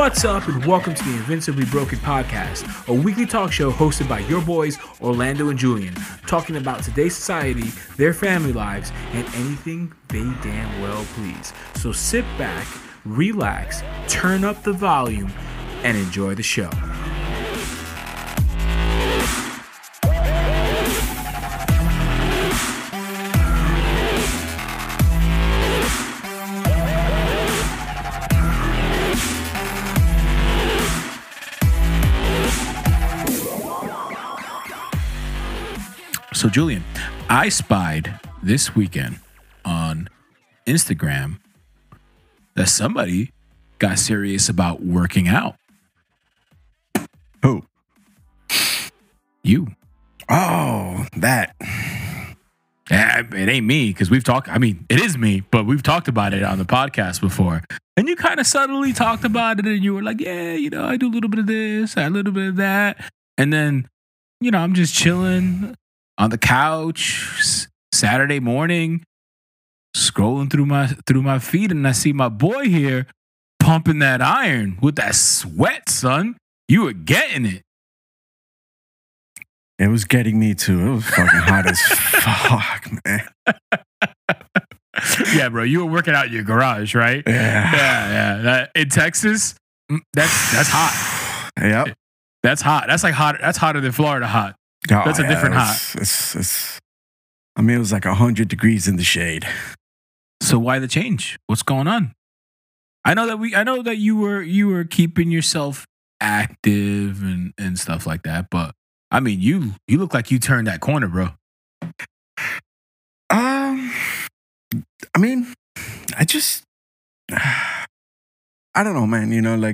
What's up, and welcome to the Invincibly Broken Podcast, a weekly talk show hosted by your boys, Orlando and Julian, talking about today's society, their family lives, and anything they damn well please. So sit back, relax, turn up the volume, and enjoy the show. So, Julian, I spied this weekend on Instagram that somebody got serious about working out. Who? You. Oh, that. It ain't me, because we've talked. I mean, it is me, but we've talked about it on the podcast before. And you kind of subtly talked about it, and you were like, yeah, I do a little bit of this, a little bit of that. And then, I'm just chilling on the couch Saturday morning, scrolling through my feed, and I see my boy here pumping that iron with that sweat, son. You were getting it. It was getting me too. It was fucking hot as fuck, man. Yeah, bro. You were working out in your garage, right? Yeah. In Texas, that's hot. Yep. That's hot. That's like hot. That's hotter than Florida hot. Oh, that's a different hot. It was like 100 degrees in the shade. So why the change? What's going on? I know that you were keeping yourself active and stuff like that, but I mean, you look like you turned that corner, bro. I mean, I don't know, man.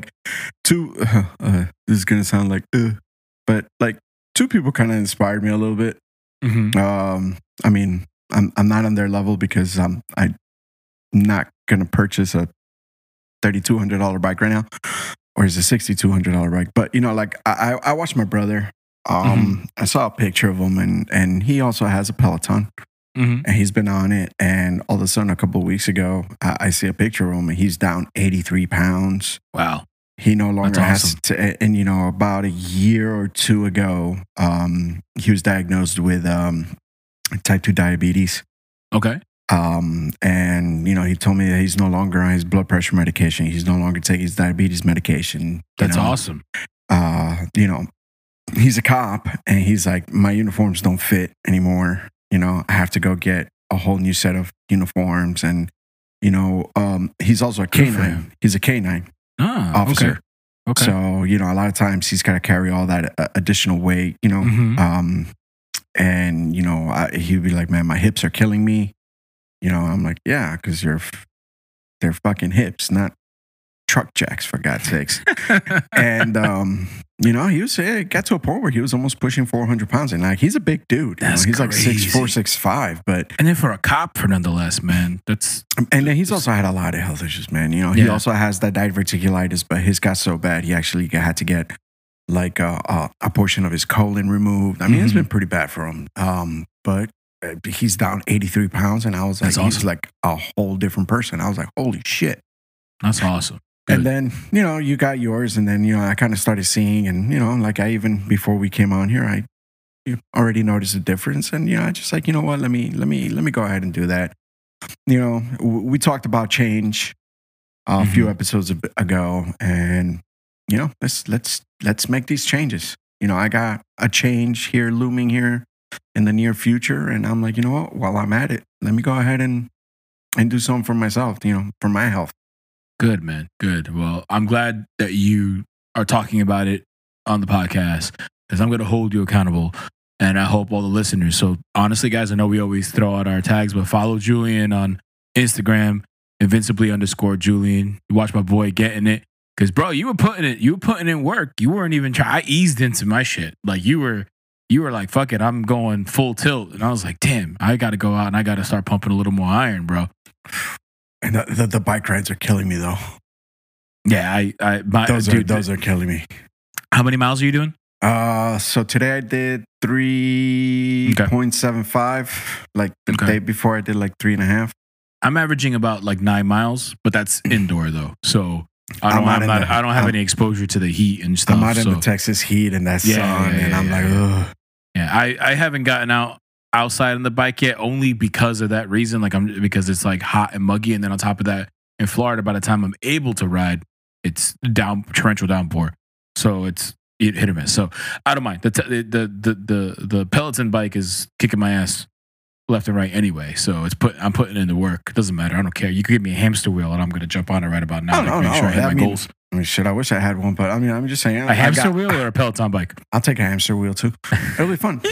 This is gonna sound like, but like two people kind of inspired me a little bit. Mm-hmm. I mean, I'm not on their level because I'm not gonna purchase a $3,200 bike right now, or is a $6,200 bike. But I watched my brother. I saw a picture of him, and he also has a Peloton. Mm-hmm. And he's been on it, and all of a sudden, a couple of weeks ago, I see a picture of him, and he's down 83 pounds. Wow. He no longer That's has to, and about a year or two ago, he was diagnosed with type 2 diabetes. Okay. And he told me that he's no longer on his blood pressure medication. He's no longer taking his diabetes medication. That's awesome. He's a cop, and he's like, my uniforms don't fit anymore. I have to go get a whole new set of uniforms, and he's also a canine. He's a canine officer. Okay. So a lot of times he's got to carry all that additional weight. Mm-hmm. And he'd be like, "Man, my hips are killing me." I'm like, "Yeah, because they're fucking hips, not truck jacks, for God's sakes." And he got to a point where he was almost pushing 400 pounds, and like he's a big dude. That's he's crazy. Like 6'4", 6'5", but and then for a cop, for nonetheless, man, and then he's also had a lot of health issues, man. He also has that diverticulitis, but his got so bad he actually had to get like a portion of his colon removed. I mean, It's been pretty bad for him. But he's down 83 pounds, and I was like, That's awesome. He's like a whole different person. I was like, holy shit. That's awesome. Good. And then, you got yours, and then, I kind of started seeing, and, I even, before we came on here, I already noticed a difference, and, I just like, what, let me go ahead and do that. We talked about change a few episodes ago, and, let's make these changes. I got a change here looming here in the near future, and I'm like, what, while I'm at it, let me go ahead and do something for myself, for my health. Good, man. Good. Well, I'm glad that you are talking about it on the podcast, because I'm going to hold you accountable, and I hope all the listeners. So honestly, guys, I know we always throw out our tags, but follow Julian on Instagram, invincibly_Julian. You watch my boy getting it, because bro, you were putting in work. You weren't even trying. I eased into my shit. Like you were like, fuck it, I'm going full tilt, and I was like, damn, I got to go out and I got to start pumping a little more iron, bro. And the bike rides are killing me, though. Yeah, those are killing me. How many miles are you doing? So today I did 3.75. Like the day before I did like 3.5. I'm averaging about like 9 miles, but that's indoor though. So I don't have any exposure to the heat and stuff. I'm out in the Texas heat and that sun, and I'm like, ugh. Yeah, I haven't gotten outside on the bike yet, only because of that reason. Like because it's like hot and muggy, and then on top of that, in Florida, by the time I'm able to ride, it's torrential downpour, so it's hit or miss. So I don't mind. The Peloton bike is kicking my ass left and right anyway, so I'm putting in the work. It doesn't matter. I don't care. You could give me a hamster wheel, and I'm gonna jump on it right about now. Make sure I hit my goals. I mean, shit. I wish I had one, but I mean, I'm just saying. A hamster wheel or a Peloton bike? I'll take a hamster wheel too. It'll be fun.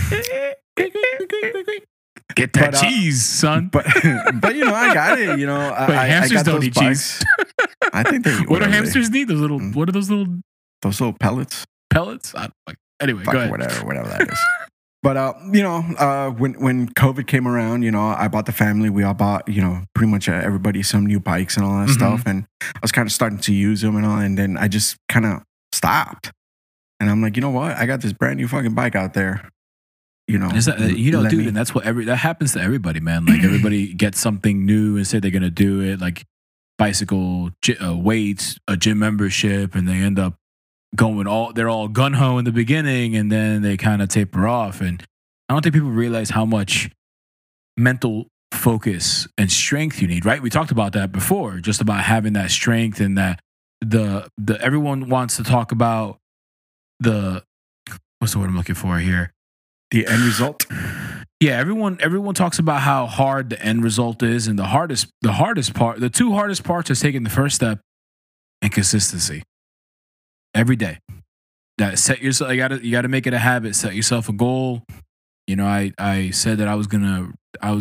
Get that cheese, son. But you know, I got it. You know, hamsters I got don't eat bikes. Cheese. I think they. What do hamsters need? Those little. What are those little? Those little pellets. Pellets. Anyway, go ahead. Whatever that is. But you know, when COVID came around, you know, I bought the family. We all bought, you know, pretty much everybody some new bikes and all that stuff. And I was kind of starting to use them and all. And then I just kind of stopped. And I'm like, you know what? I got this brand new fucking bike out there. You know, dude, and that's what that happens to everybody, man. Like everybody gets something new and say they're gonna do it, like bicycle weights, a gym membership, and they end up they're all gun ho in the beginning, and then they kind of taper off. And I don't think people realize how much mental focus and strength you need. Right? We talked about that before, just about having that strength, and that the everyone wants to talk about what's the word I'm looking for here. The end result. Yeah, everyone talks about how hard the end result is, and the hardest part, the two hardest parts is taking the first step and consistency. Every day. That set yourself. You got to make it a habit. Set yourself a goal. You know, I said that I was gonna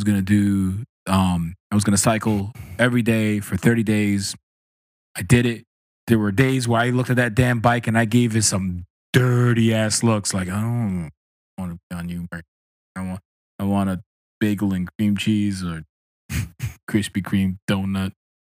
cycle every day for 30 days. I did it. There were days where I looked at that damn bike and I gave it some dirty ass looks, like I don't want to be on you. I want a bagel and cream cheese or Krispy Kreme donut,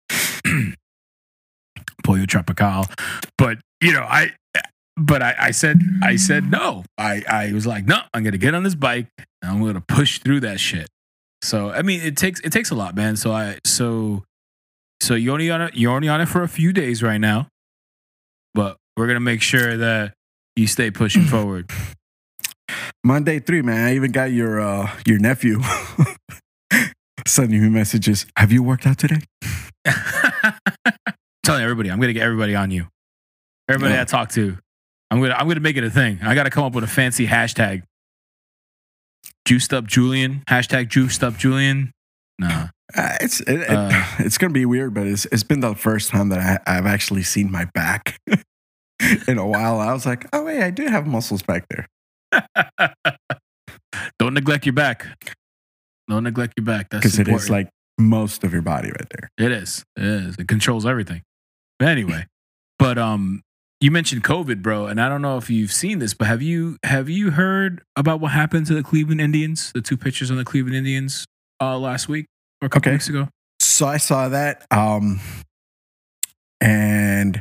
Pollo Tropical. But you know, I said no. I was like, no, I'm gonna get on this bike and I'm gonna push through that shit. So I mean, it takes a lot, man. So you're only on it for a few days right now, but we're gonna make sure that you stay pushing forward. Monday 3, man. I even got your nephew sending me messages. Have you worked out today? Telling everybody, I'm gonna get everybody on you. Everybody I talk to, I'm gonna make it a thing. I gotta come up with a fancy hashtag. Juiced up Julian. Hashtag juiced up Julian. Nah. It's gonna be weird, but it's been the first time that I've actually seen my back in a while. I was like, oh wait, I do have muscles back there. Don't neglect your back. Don't neglect your back. That's because it is like most of your body right there. It is. It controls everything. But anyway, you mentioned COVID, bro, and I don't know if you've seen this, but have you heard about what happened to the Cleveland Indians? The 2 pitchers on the Cleveland Indians last week or a couple weeks ago. So I saw that, and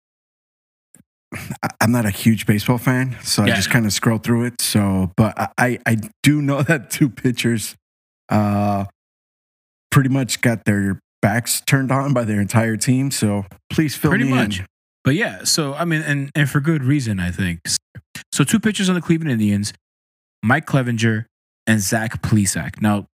I'm not a huge baseball fan, so I just kind of scroll through it. So, but I do know that 2 pitchers pretty much got their backs turned on by their entire team. So please fill me in. But yeah, so I mean, and for good reason, I think. So 2 pitchers on the Cleveland Indians, Mike Clevinger and Zach Plesac. Now,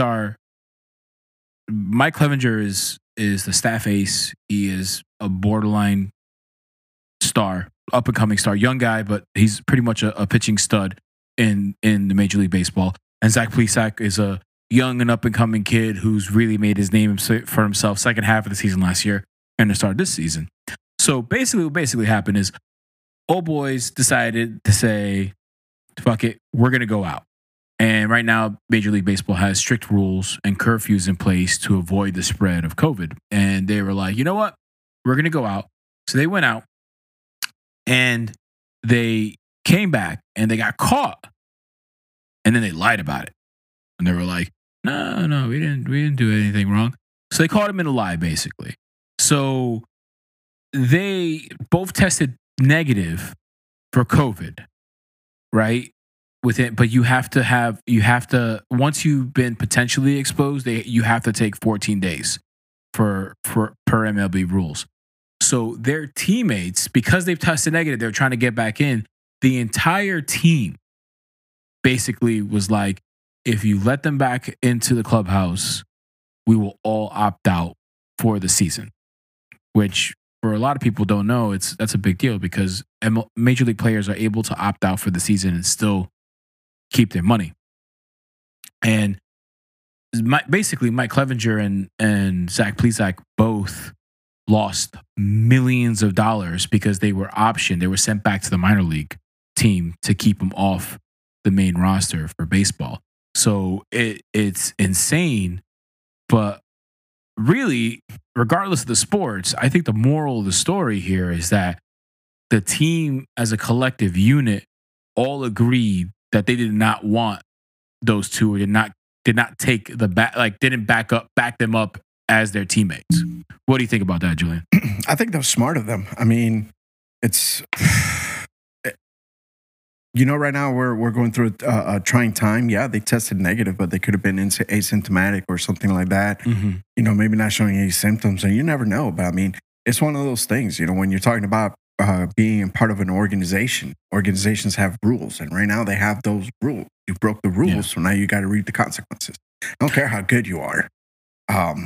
Mike Clevinger is the staff ace. He is a borderline star, up and coming star, young guy, but he's pretty much a pitching stud in the Major League Baseball. And Zach Plesac is a young and up and coming kid who's really made his name for himself second half of the season last year and the start of this season. So basically, what happened is old boys decided to say, fuck it, we're going to go out. And right now, Major League Baseball has strict rules and curfews in place to avoid the spread of COVID. And they were like, you know what? We're going to go out. So they went out and they came back and they got caught. And then they lied about it. And they were like, no, we didn't do anything wrong. So they caught him in a lie, basically. So they both tested negative for COVID, right? But you have to once you've been potentially exposed, you have to take 14 days per MLB rules. So their teammates, because they've tested negative, they're trying to get back in. The entire team basically was like, if you let them back into the clubhouse, we will all opt out for the season, which for a lot of people don't know, that's a big deal because major league players are able to opt out for the season and still keep their money. And basically, Mike Clevenger and Zach Plesac both lost millions of dollars because they were optioned. They were sent back to the minor league team to keep them off the main roster for baseball. So it's insane. But really, regardless of the sports, I think the moral of the story here is that the team as a collective unit all agreed that they did not want those two, or did not take the back, like didn't back them up as their teammates. What do you think about that, Julian? I think that was smart of them. I mean, it's right now we're going through a trying time. Yeah, they tested negative, but they could have been asymptomatic or something like that. Mm-hmm. Maybe not showing any symptoms, and you never know. But I mean, it's one of those things. When you're talking about being part of an organization, organizations have rules, and right now they have those rules. You broke the rules, so now you got to reap the consequences. I don't care how good you are. But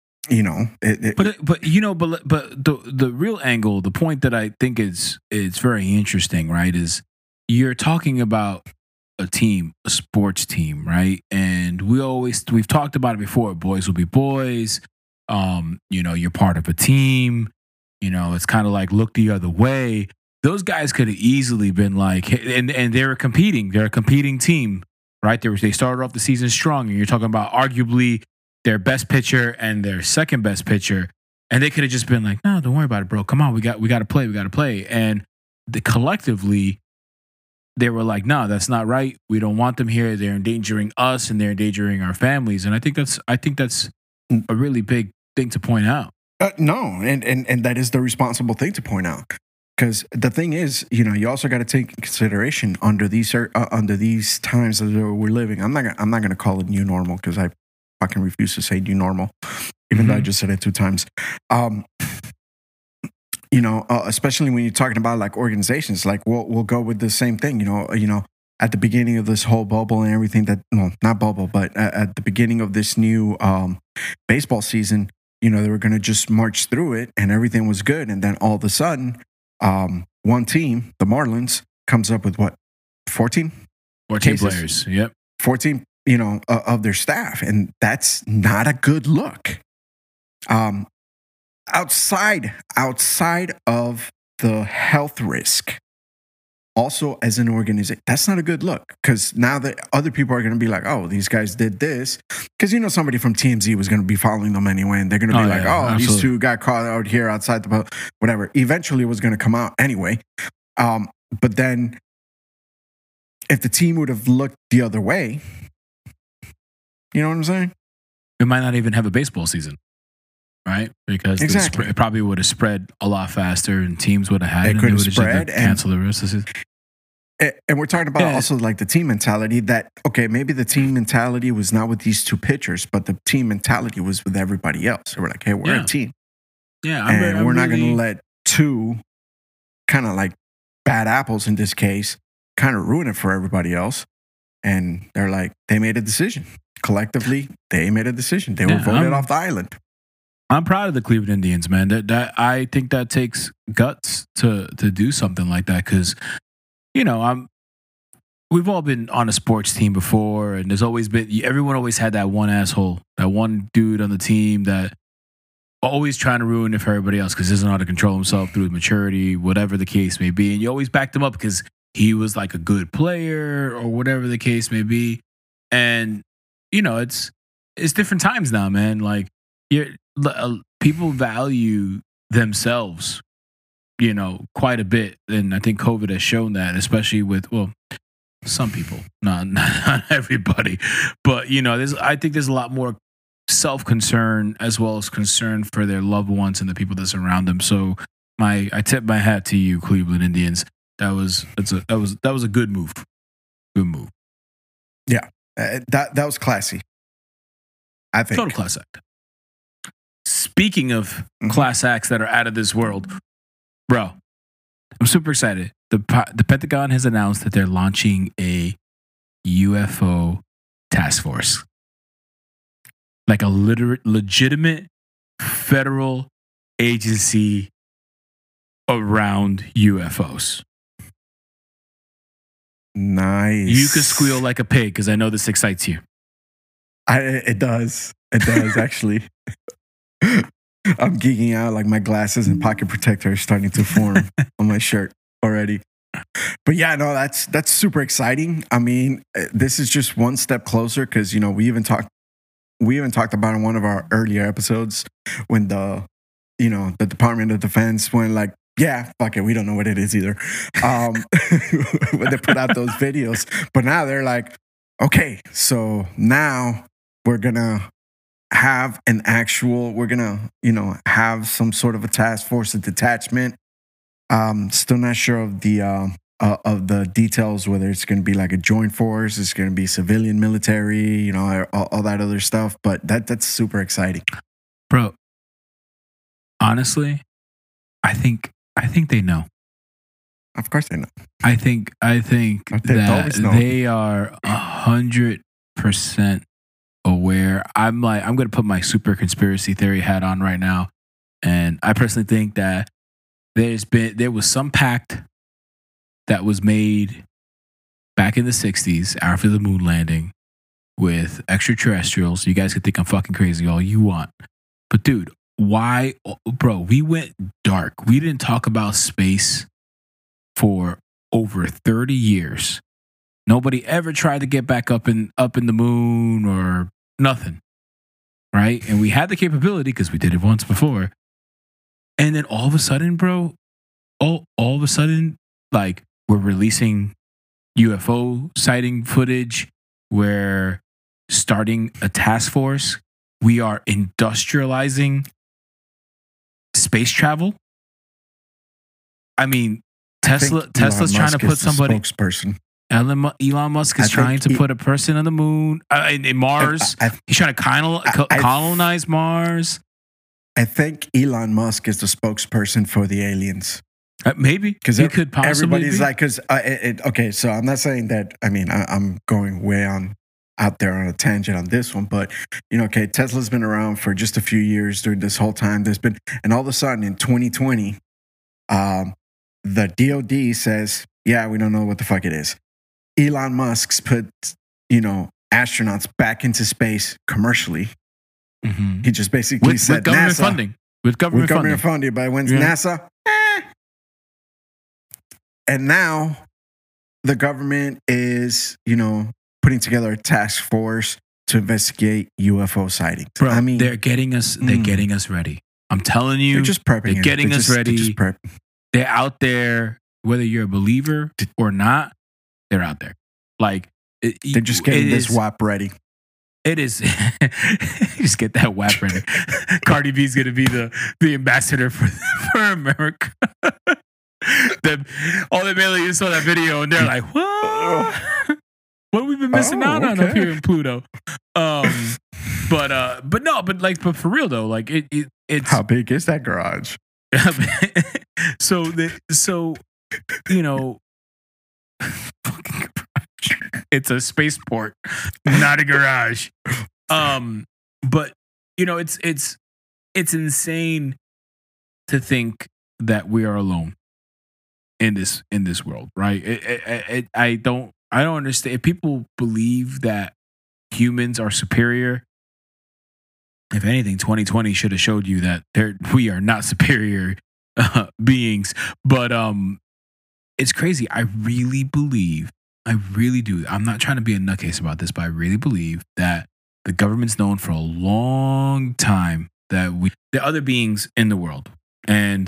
the real angle, the point that I think is very interesting, right, is you're talking about a team, a sports team, right? And we've talked about it before. Boys will be boys. You're part of a team. It's kind of like look the other way. Those guys could have easily been like, and they were competing. They're a competing team, right? They started off the season strong, and you're talking about arguably their best pitcher and their second best pitcher, and they could have just been like, no, don't worry about it, bro. Come on, we got to play. And collectively, they were like, no, that's not right. We don't want them here. They're endangering us and they're endangering our families. And I think that's a really big thing to point out. No, and that is the responsible thing to point out. Because the thing is, you also got to take consideration under these times that we're living. I'm not going to call it new normal because I fucking refuse to say new normal, even though I just said it 2 times. Especially when you're talking about like organizations, like we'll go with the same thing. At the beginning of this whole bubble and everything not bubble, but at the beginning of this new baseball season, they were going to just march through it and everything was good. And then all of a sudden, one team, the Marlins, comes up with 14 players. Yep. 14, of their staff. And that's not a good look. Outside of the health risk, also as an organization, that's not a good look, because now that other people are going to be like, oh, these guys did this, because somebody from TMZ was going to be following them anyway, and they're going to be absolutely. These two got caught out here outside the boat, whatever. Eventually it was going to come out anyway. But then if the team would have looked the other way, you know what I'm saying? We might not even have a baseball season. Right? Because exactly. It probably would have spread a lot faster, and teams would have had it. Could have spread and cancel the rest of the season. And we're talking about also like the team mentality that, okay, maybe the team mentality was not with these 2 pitchers, but the team mentality was with everybody else. So we're like, hey, we're a team. Yeah. And we're not going to let 2 kind of like bad apples in this case kind of ruin it for everybody else. And they're like, they made a decision. Collectively, they made a decision. They were voted off the island. I'm proud of the Cleveland Indians, man. That I think that takes guts to do something like that, because we've all been on a sports team before, and everyone always had that one asshole, that one dude on the team that always trying to ruin it for everybody else because he doesn't know how to control himself through maturity, whatever the case may be, and you always backed him up because he was like a good player or whatever the case may be. And it's different times now, man. Like people value themselves, quite a bit, and I think COVID has shown that, especially with some people, not everybody, but I think there's a lot more self-concern as well as concern for their loved ones and the people that surround them. So I tip my hat to you, Cleveland Indians. That was a good move. Good move. Yeah, that was classy, I think. Total class act. speaking of class acts that are out of this world, bro, I'm super excited. The Pentagon has announced that they're launching a UFO task force, like a legitimate federal agency around UFOs. Nice. You could squeal like a pig because I know this excites you. It does. It does, actually. I'm geeking out, like my glasses and pocket protector are starting to form on my shirt already. But yeah, no, that's super exciting. I mean, this is just one step closer because, you know, we even talked about in one of our earlier episodes when the Department of Defense went like, yeah, fuck it, we don't know what it is either. When they put out those videos. But now they're like, okay, so now we're gonna have have some sort of a task force, a detachment. Still not sure of the details, whether it's going to be like a joint force, it's going to be civilian, military, you know, all that other stuff. But that's super exciting, bro. Honestly, I think they know. Of course they know. I think that they are 100% aware. I'm going to put my super conspiracy theory hat on right now, and I personally think that there was some pact that was made back in the 60s after the moon landing with extraterrestrials. You guys can think I'm fucking crazy all you want, but dude, why, bro? We went dark. We didn't talk about space for over 30 years. Nobody ever tried to get back up in the moon or nothing, right? And we had the capability because we did it once before. And then all of a sudden, bro, all of a sudden, like, we're releasing UFO sighting footage. We're starting a task force. We are industrializing space travel. I mean, Tesla's trying to put somebody. Spokesperson. Elon Musk is trying to put a person on the moon, in Mars. He's trying to colonize Mars. I think Elon Musk is the spokesperson for the aliens. Maybe because he could possibly. Everybody's be. like, because okay. So I'm not saying that. I mean, I'm going way out there on a tangent on this one, but you know, okay, Tesla's been around for just a few years. During this whole time, and all of a sudden in 2020, the DoD says, yeah, we don't know what the fuck it is. Elon Musk's put, you know, astronauts back into space commercially. Mm-hmm. He just basically said with government NASA, funding. With government funding. But when's NASA? And now the government is, you know, putting together a task force to investigate UFO sightings. Bro, I mean, they're getting us ready. I'm telling you, they're just prepping. They're getting us ready. They're out there, whether you're a believer or not. They're out there. Like, they're just getting this WAP ready. It is. Just get that WAP ready. Cardi B's going to be the ambassador for America. All the aliens saw that video and they're like, what? What have we been missing out on up here in Pluto? But for real though, like it's how big is that garage? So you know, it's a spaceport, not a garage. But you know, it's insane to think that we are alone in this world, right? I don't understand. If people believe that humans are superior, if anything, 2020 should have showed you that we are not superior beings. But it's crazy. I really do. I'm not trying to be a nutcase about this, but I really believe that the government's known for a long time that there are other beings in the world. And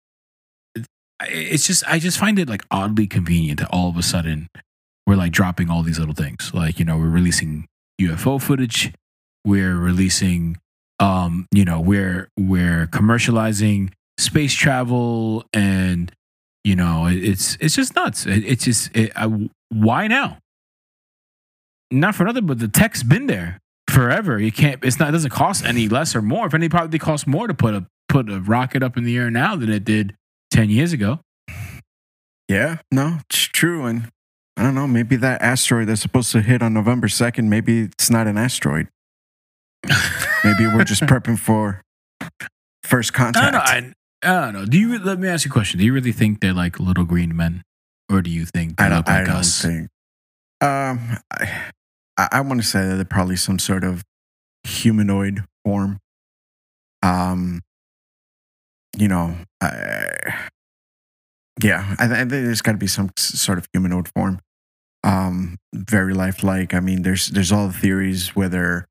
it's just, I just find it like oddly convenient that all of a sudden we're like dropping all these little things. Like, you know, we're releasing UFO footage. We're releasing, you know, we're commercializing space travel, and you know, it's just nuts. It's just why now? Not for nothing, but the tech's been there forever. You can't. It doesn't cost any less or more. If any, probably costs more to put a rocket up in the air now than it did 10 years ago. Yeah, no, it's true. And I don't know, maybe that asteroid that's supposed to hit on November 2nd, maybe it's not an asteroid. Maybe we're just prepping for first contact. I don't know. Let me ask you a question. Do you really think they're like little green men? Or do you think they look like us? I want to say that they're probably some sort of humanoid form. I think there's got to be some sort of humanoid form. Very lifelike. I mean, there's all the theories whether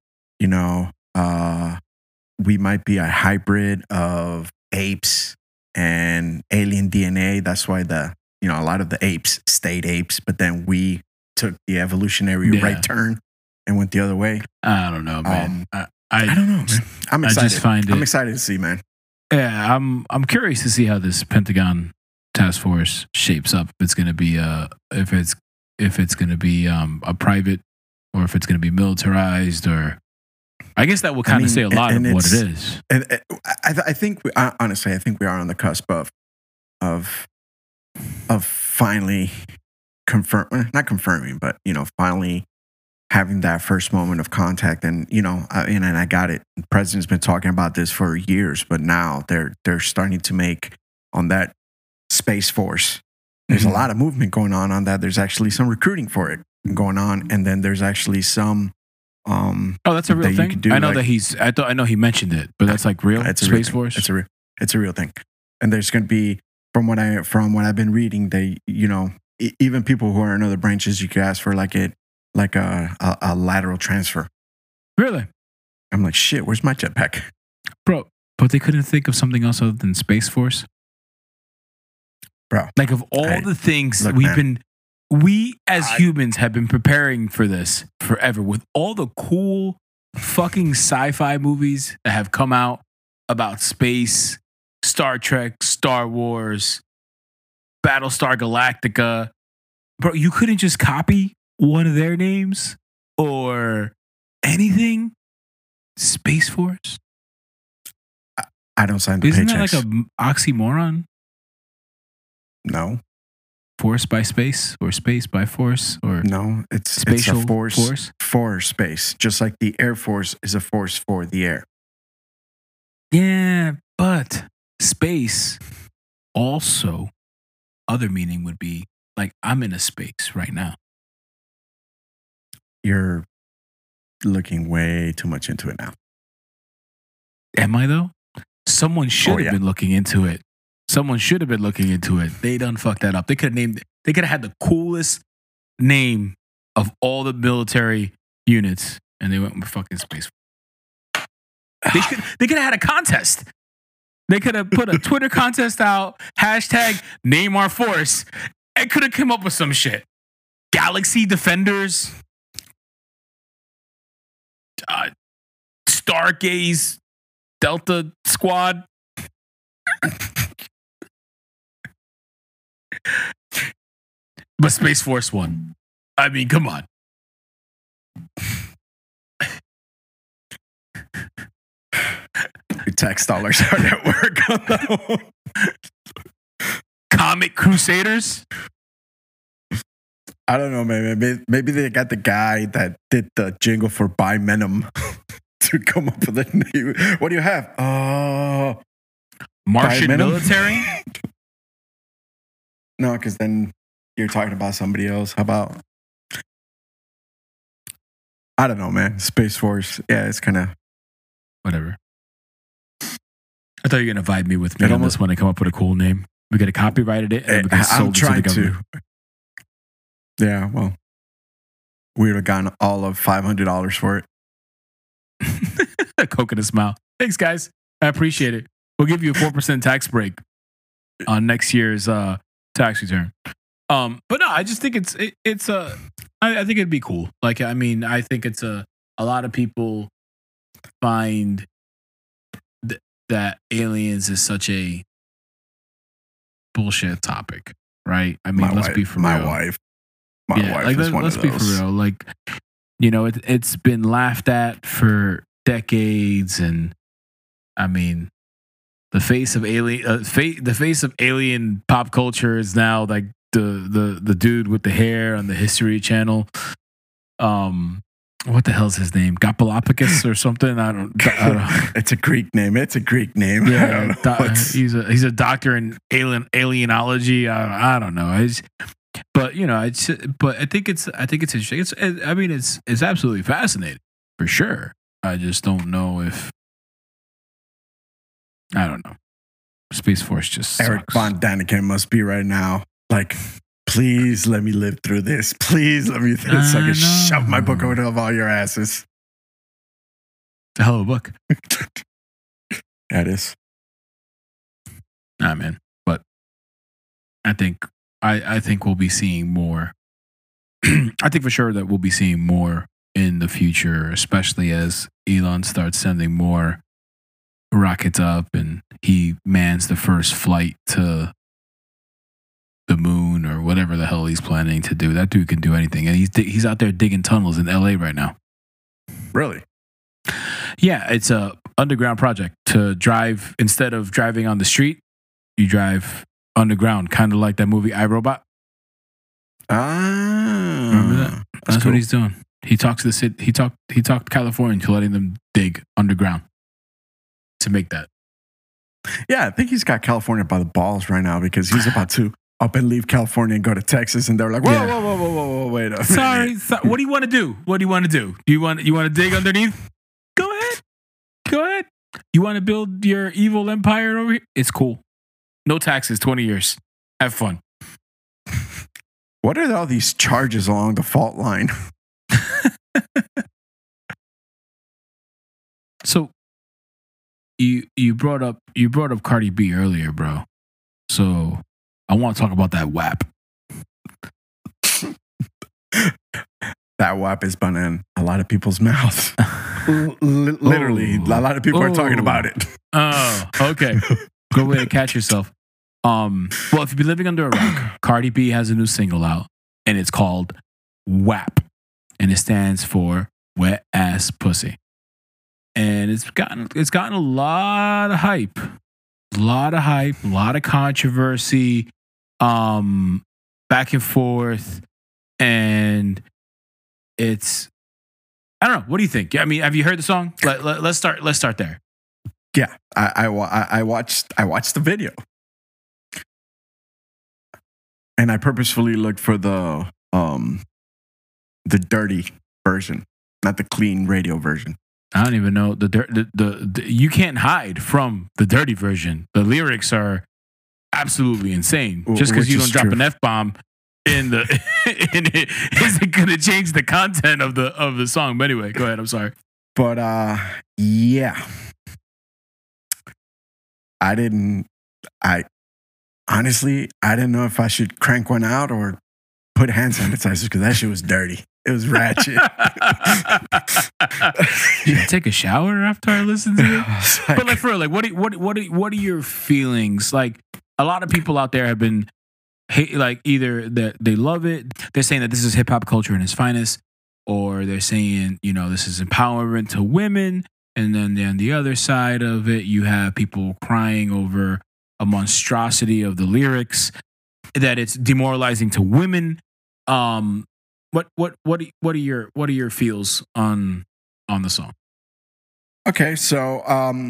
we might be a hybrid of apes and alien DNA. That's why a lot of the apes stayed apes, but then we took the evolutionary right turn and went the other way. I don't know, man. I don't know, man. I'm excited. I'm excited to see, man. Yeah, I'm curious to see how this Pentagon task force shapes up. If it's going to be if it's going to be a private, or if it's going to be militarized, or I guess that will kind of say a lot of what it is. And I think honestly, I think we are on the cusp of finally not confirming, but finally having that first moment of contact. And and I got it. The president's been talking about this for years, but now they're starting to make on that Space Force. There's a lot of movement going on that. There's actually some recruiting for it going on, and then there's actually some. That's a real thing. I know that I know he mentioned it, but that's like real. It's Space Force. It's a real thing, and there's going to be from what I've been reading, they even people who are in other branches, you could ask for like a lateral transfer. Really? I'm like, shit. Where's my jetpack, bro? But they couldn't think of something else other than Space Force. Bro, like of all the things we as humans have been preparing for this forever, with all the cool fucking sci-fi movies that have come out about space, Star Trek, Star Wars, Battlestar Galactica. Bro, you couldn't just copy one of their names or anything? Space Force? I don't sign the paychecks. Isn't that like an oxymoron? No. Force by space, or space by force, or no, it's a force for space, just like the Air Force is a force for the air. Yeah, but space also, other meaning would be like I'm in a space right now. You're looking way too much into it now. Am I though? Someone should have been looking into it. Someone should have been looking into it. They done fucked that up. They could have had the coolest name of all the military units, and they went with fucking Space Force. They could have had a contest. They could have put a Twitter contest out, hashtag name our force, and could have come up with some shit. Galaxy Defenders, Stargaze, Delta Squad. But Space Force won. I mean, come on. Your tax dollars are at work on that one. Comic Crusaders? I don't know, man. Maybe they got the guy that did the jingle for Buy Venom to come up with a name. What do you have? Martian military? No, because then you're talking about somebody else. How about? I don't know, man. Space Force. Yeah, it's kind of whatever. I thought you were gonna vibe me with me on this one and come up with a cool name. We could have copyrighted it and we could have sold it to the government. Yeah, well, we would have gotten all of $500 for it. A coconut smile. Thanks, guys. I appreciate it. We'll give you a 4% tax break on next year's tax return. But no, I just think I think it'd be cool. Like, I mean, I think it's a lot of people find that aliens is such a bullshit topic, right? I mean, let's be for real. My wife is one of those. Let's be for real. Like, You know, it's been laughed at for decades, and I mean, the face of alien pop culture is now like the dude with the hair on the History Channel. What the hell's his name? Gopalopoulos or something? I don't know. It's a Greek name. Yeah, he's a doctor in alienology. I don't know. But you know, I think it's interesting. It's absolutely fascinating for sure. I just don't know if I don't know. Space Force just Eric sucks. Von Daniken must be right now like, please let me live through this. Please let me through this so I can shove my book over to all your asses. It's a hell of a book. That is. Nah, man. But I think we'll be seeing more. I think for sure that we'll be seeing more in the future, especially as Elon starts sending more rockets up and he mans the first flight to the moon or whatever the hell he's planning to do. That dude can do anything, and he's out there digging tunnels in LA right now. Really? Yeah, it's a underground project to drive. Instead of driving on the street, you drive underground, kind of like that movie iRobot. Remember that? That's cool. What he's doing. He talks to the city. He talked California to letting them dig underground to make that. Yeah, I think he's got California by the balls right now because he's about to up and leave California and go to Texas, and they're like, whoa, wait a minute. Sorry. What do you want to do? Do you want to dig underneath? Go ahead. You want to build your evil empire over here? It's cool. No taxes, 20 years. Have fun. What are all these charges along the fault line? So you brought up Cardi B earlier, bro. So I want to talk about that WAP. That WAP has been in a lot of people's mouths. Literally, a lot of people are talking about it. Oh, okay. Good way to catch yourself. Well, if you've been living under a rock, Cardi B has a new single out, and it's called WAP, and it stands for Wet Ass Pussy. And it's gotten a lot of hype, a lot of controversy, back and forth, and it's, I don't know. What do you think? I mean, have you heard the song? Let's start there. Yeah, I watched the video, and I purposefully looked for the dirty version, not the clean radio version. I don't even know the you can't hide from the dirty version. The lyrics are absolutely insane. Just because you don't drop an F-bomb in it isn't gonna change the content of the song. But anyway, go ahead. I'm sorry. But yeah, I honestly didn't know if I should crank one out or put hand sanitizer because that shit was dirty. It was ratchet. Should I take a shower after I listen to it? But like for real, like what are your feelings? Like a lot of people out there have been like either that they love it, they're saying that this is hip hop culture in its finest, or they're saying, you know, this is empowerment to women, and then on the other side of it, you have people crying over a monstrosity of the lyrics, that it's demoralizing to women. What are your feels on the song? Okay, so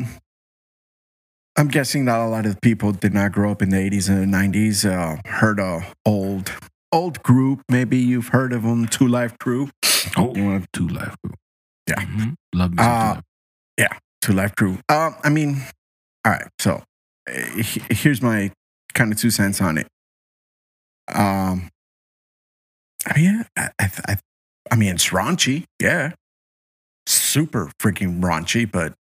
I'm guessing that a lot of people did not grow up in the 80s and the 90s. Heard a old group. Maybe you've heard of them, Two Live Crew. Oh, Two Live Crew. Yeah, love me. Yeah, Two Live Crew. I mean, all right. So here's my kind of 2 cents on it. Yeah, I mean, it's raunchy. Yeah. Super freaking raunchy, but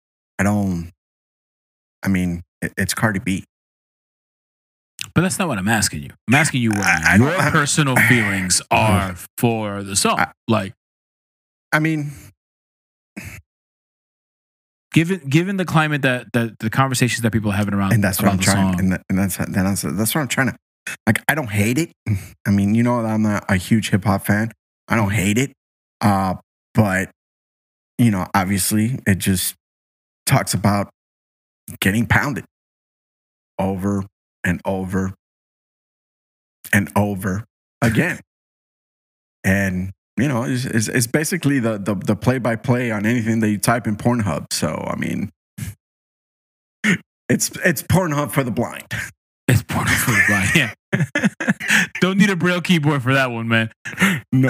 it's Cardi B. But that's not what I'm asking you. I'm asking you what your personal feelings are for the song. Given the climate that the conversations that people are having around, and that's what I'm trying, song, and that's what I'm trying to. Like, I don't hate it. I mean, you know, I'm not a huge hip hop fan. I don't hate it. But, you know, obviously it just talks about getting pounded over and over and over again. And, you know, it's basically the play-by-play on anything that you type in Pornhub. So, I mean, it's Pornhub for the blind. It's Pornhub for the blind, yeah. Don't need a Braille keyboard for that one, man. No.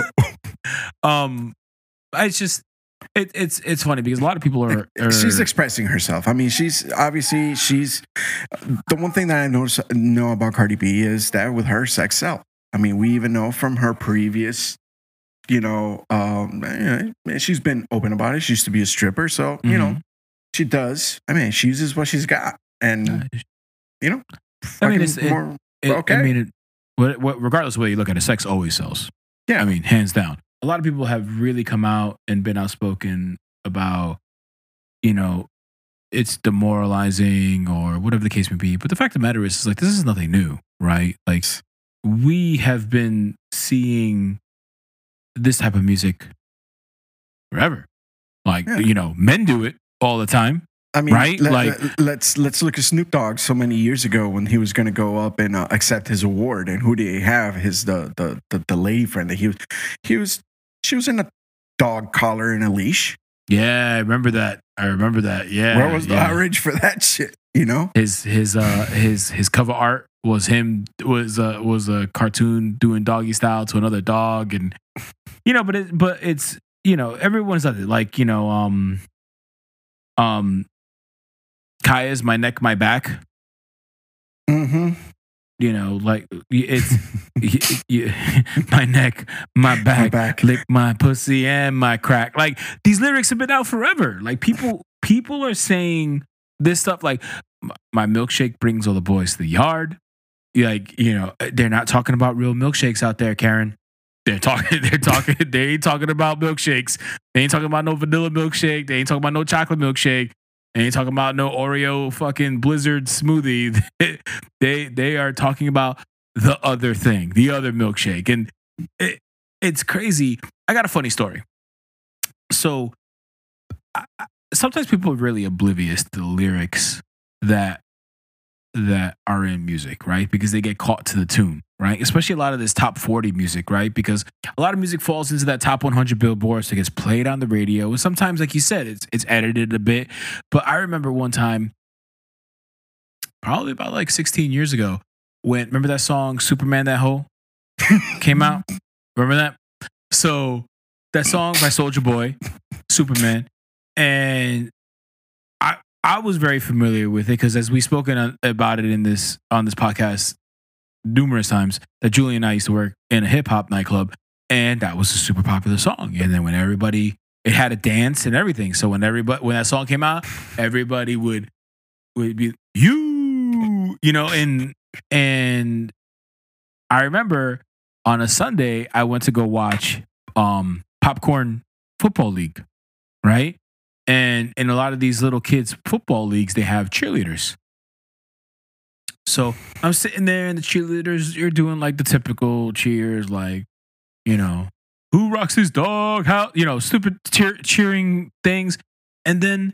It's just, it's funny because a lot of people are she's expressing herself. I mean, she's the one thing that I know about Cardi B is that with her sex sells. I mean, we even know from her previous, you know, she's been open about it. She used to be a stripper, so you know, she does. I mean, she uses what she's got, and you know, I mean, okay. I mean, regardless of whether you look at it, sex always sells. Yeah, I mean, hands down. A lot of people have really come out and been outspoken about, you know, it's demoralizing or whatever the case may be. But the fact of the matter is like, this is nothing new, right? Like, we have been seeing this type of music forever. Like, you know, men do it all the time. I mean, right? Let's look at Snoop Dogg. So many years ago, when he was going to go up and accept his award, and who did he have? The lady friend that she was in a dog collar and a leash. Yeah, I remember that. Yeah, where was the outrage for that shit? You know, his cover art was a cartoon doing doggy style to another dog, and you know, but it's you know, everyone's at it. Like, you know, Kaya's My Neck, My Back. Mm-hmm. You know, like it's my neck, my back, lick my pussy and my crack. Like, these lyrics have been out forever. Like, people are saying this stuff like, my milkshake brings all the boys to the yard. Like, you know, they're not talking about real milkshakes out there, Karen. They ain't talking about milkshakes. They ain't talking about no vanilla milkshake. They ain't talking about no chocolate milkshake. They ain't talking about no Oreo fucking Blizzard smoothie. They are talking about the other thing, the other milkshake. And it's crazy. I got a funny story. So sometimes people are really oblivious to the lyrics that are in music, right? Because they get caught to the tune, right? Especially a lot of this top 40 music, right? Because a lot of music falls into that top 100 Billboard, so it gets played on the radio. And sometimes, like you said, it's edited a bit. But I remember one time, probably about like 16 years ago, remember that song Superman That Hoe came out? Remember that? So that song by Soulja Boy, Superman, and I was very familiar with it because, as we've spoken about it on this podcast numerous times, that Julie and I used to work in a hip hop nightclub, and that was a super popular song. And then when it had a dance and everything. So when that song came out, everybody would be you know, and I remember on a Sunday I went to go watch Popcorn Football League, right? And in a lot of these little kids' football leagues, they have cheerleaders. So I'm sitting there, and the cheerleaders, you're doing like the typical cheers, like, you know, who rocks his dog? How, you know, stupid cheering things. And then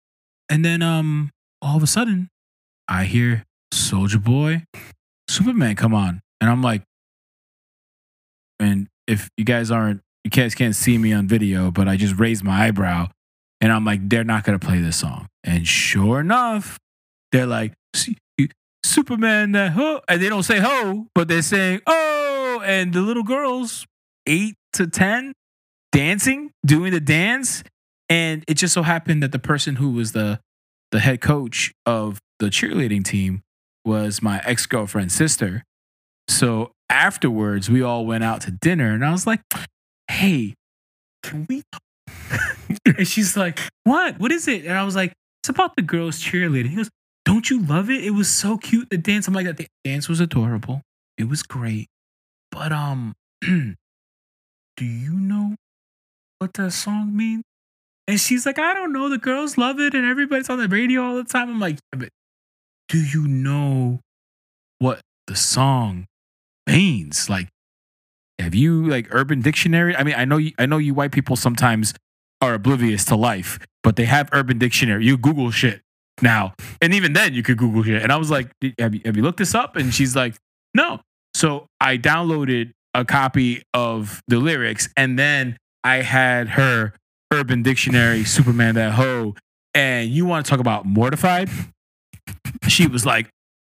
all of a sudden, I hear Soulja Boy, Superman come on, and I'm like, and if you guys can't see me on video, but I just raised my eyebrow. And I'm like, they're not going to play this song. And sure enough, they're like, Superman, ho. And they don't say ho, but they're saying, oh. And the little girls, 8 to 10, dancing, doing the dance. And it just so happened that the person who was the head coach of the cheerleading team was my ex-girlfriend's sister. So afterwards, we all went out to dinner. And I was like, hey, can we and she's like, what is it? And I was like, it's about the girls cheerleading. He goes, don't you love it? It was so cute, the dance. I'm like, the dance was adorable, it was great, but do you know what that song means? And she's like, I don't know, the girls love it and everybody's on the radio all the time. I'm like, yeah, but do you know what the song means? Like, have you like Urban Dictionary? I mean, I know you white people sometimes are oblivious to life, but they have Urban Dictionary. You Google shit now, and even then you could Google shit. And I was like, have you looked this up? And she's like, no. So I downloaded a copy of the lyrics, and then I had her Urban Dictionary, Superman that hoe. And you want to talk about mortified? She was like,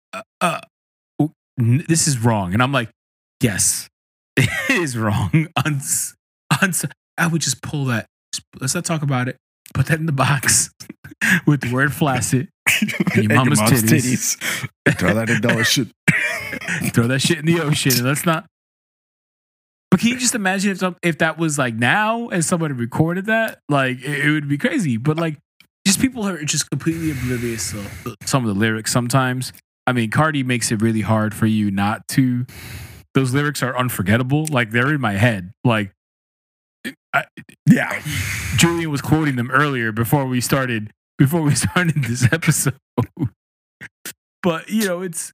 this is wrong. And I'm like, yes, it is wrong. I would just pull that. Let's not talk about it. Put that in the box with the word flaccid and your mama's titties. Throw that in the ocean. Throw that shit in the ocean. And let's not. But can you just imagine if that was like now and somebody recorded that? Like, it would be crazy. But like, just people are just completely oblivious to some of the lyrics sometimes. I mean, Cardi makes it really hard for you not to. Those lyrics are unforgettable. Like, they're in my head. Like, yeah. Julian was quoting them earlier before we started this episode. But you know, it's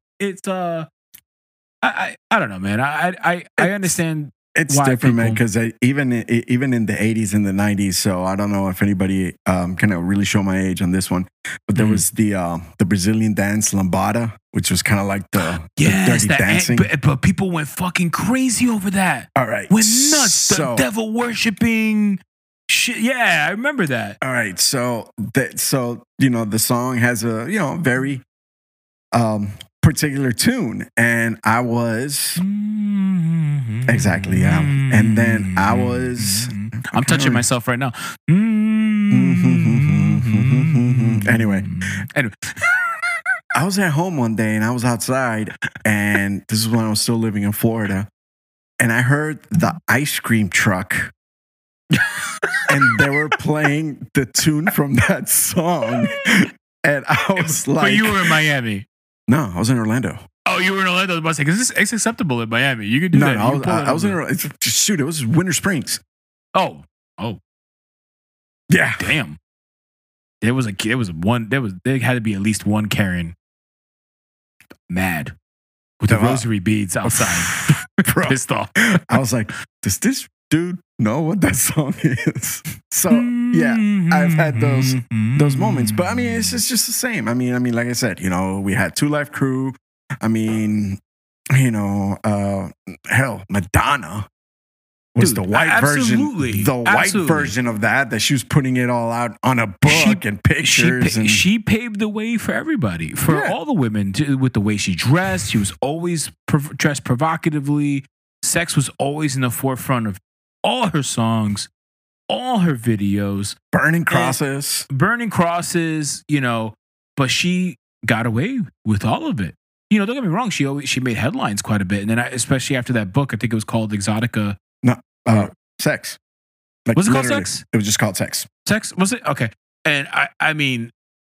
I don't know, man. I understand. It's different, man, because even in the 80s and the 90s, so I don't know if anybody can really show my age on this one, but there was the Brazilian dance lambada, which was kind of like the dirty dancing. But people went fucking crazy over that. All right. Went nuts. The devil worshipping shit. Yeah, I remember that. All right. So you know, the song has a, you know, very particular tune, and I was exactly, yeah. And then I was I'm touching myself right now. Anyway, I was at home one day and I was outside, and this is when I was still living in Florida, and I heard the ice cream truck and they were playing the tune from that song, and I was like, but you were in Miami. No, I was in Orlando. Oh, you were in Orlando. I was about to say, because it's acceptable in Miami. You could do that. No, I was in Orlando. Shoot, it was Winter Springs. Oh. Yeah. Damn. There had to be at least one Karen mad with the rosary beads outside. Bro, pissed off. I was like, does this dude know what that song is? So yeah, I've had those moments, but I mean, it's just the same. I mean, like I said, you know, we had Two Live Crew. I mean, you know, hell, Madonna was the white version. The white version of that she was putting it all out on a book and pictures. She paved the way for everybody, for all the women, with the way she dressed. She was always dressed provocatively. Sex was always in the forefront of all her songs, all her videos. Burning crosses, you know, but she got away with all of it. You know, don't get me wrong, she made headlines quite a bit. And then especially after that book, I think it was called Exotica. No, Sex. Like, was it called Sex? It was just called Sex. Sex? Was it? Okay. And I mean,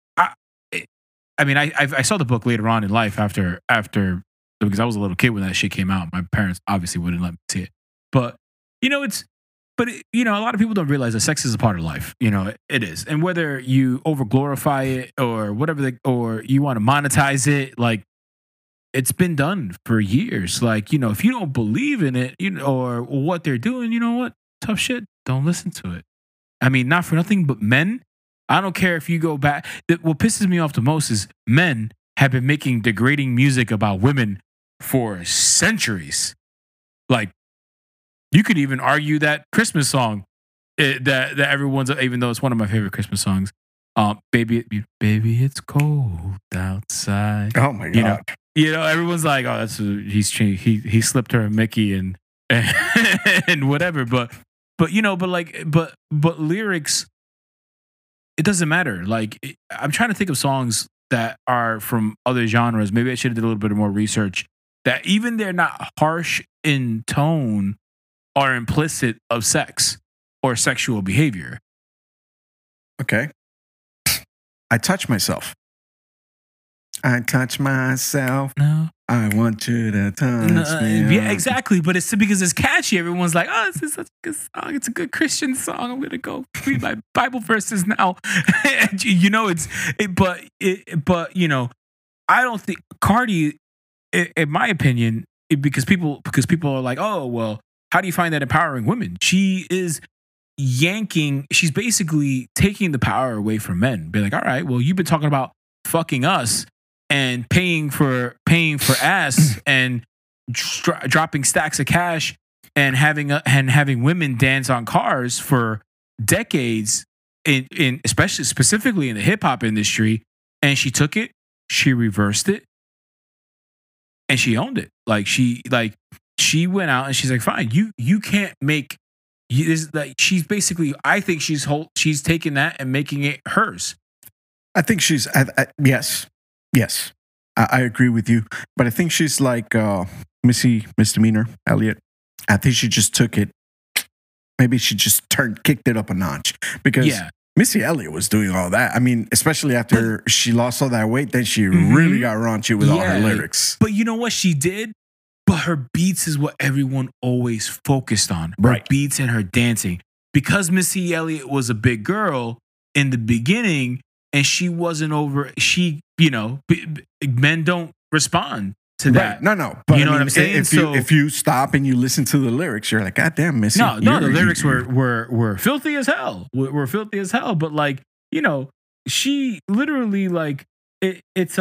I saw the book later on in life after because I was a little kid when that shit came out. My parents obviously wouldn't let me see it. But you know, you know, a lot of people don't realize that sex is a part of life. You know, it is. And whether you over glorify it or whatever, or you want to monetize it, like, it's been done for years. Like, you know, if you don't believe in it, you know, or what they're doing, you know what? Tough shit. Don't listen to it. I mean, not for nothing, but men, I don't care if you go back. What pisses me off the most is men have been making degrading music about women for centuries. Like, you could even argue that Christmas song that everyone's, even though it's one of my favorite Christmas songs, baby, it's cold outside. Oh my God. You know, everyone's like, oh, he slipped her a Mickey and whatever. But you know, but lyrics, it doesn't matter. Like, I'm trying to think of songs that are from other genres. Maybe I should have did a little bit more research. That even they're not harsh in tone, are implicit of sex or sexual behavior. Okay. I touch myself. No. I want you to touch me. Yeah, exactly. But it's because it's catchy. Everyone's like, oh, this is such a good song. It's a good Christian song. I'm going to go read my Bible verses now. You know, but you know, I don't think Cardi, in my opinion, because people are like, oh, well, how do you find that empowering women? She is she's basically taking the power away from men. Be like, all right, well, you've been talking about fucking us and paying for ass and dropping stacks of cash and having women dance on cars for decades in especially specifically in the hip hop industry. And she took it, she reversed it, and she owned it. She went out and she's like, fine, you can't make. She's basically, I think she's taking that and making it hers. I think she's, yes, I agree with you. But I think she's like Missy Misdemeanor Elliott. I think she just took it. Maybe she just kicked it up a notch because Missy Elliott was doing all that. I mean, especially after she lost all that weight, then she really got raunchy with all her lyrics. But you know what she did? But her beats is what everyone always focused on. Her beats and her dancing. Because Missy Elliott was a big girl in the beginning and she wasn't men don't respond to that. Right. No. But you know what I'm saying? If you stop and you listen to the lyrics, you're like, God damn, Missy. No, the lyrics were filthy as hell. Were filthy as hell. But like, she literally like, it's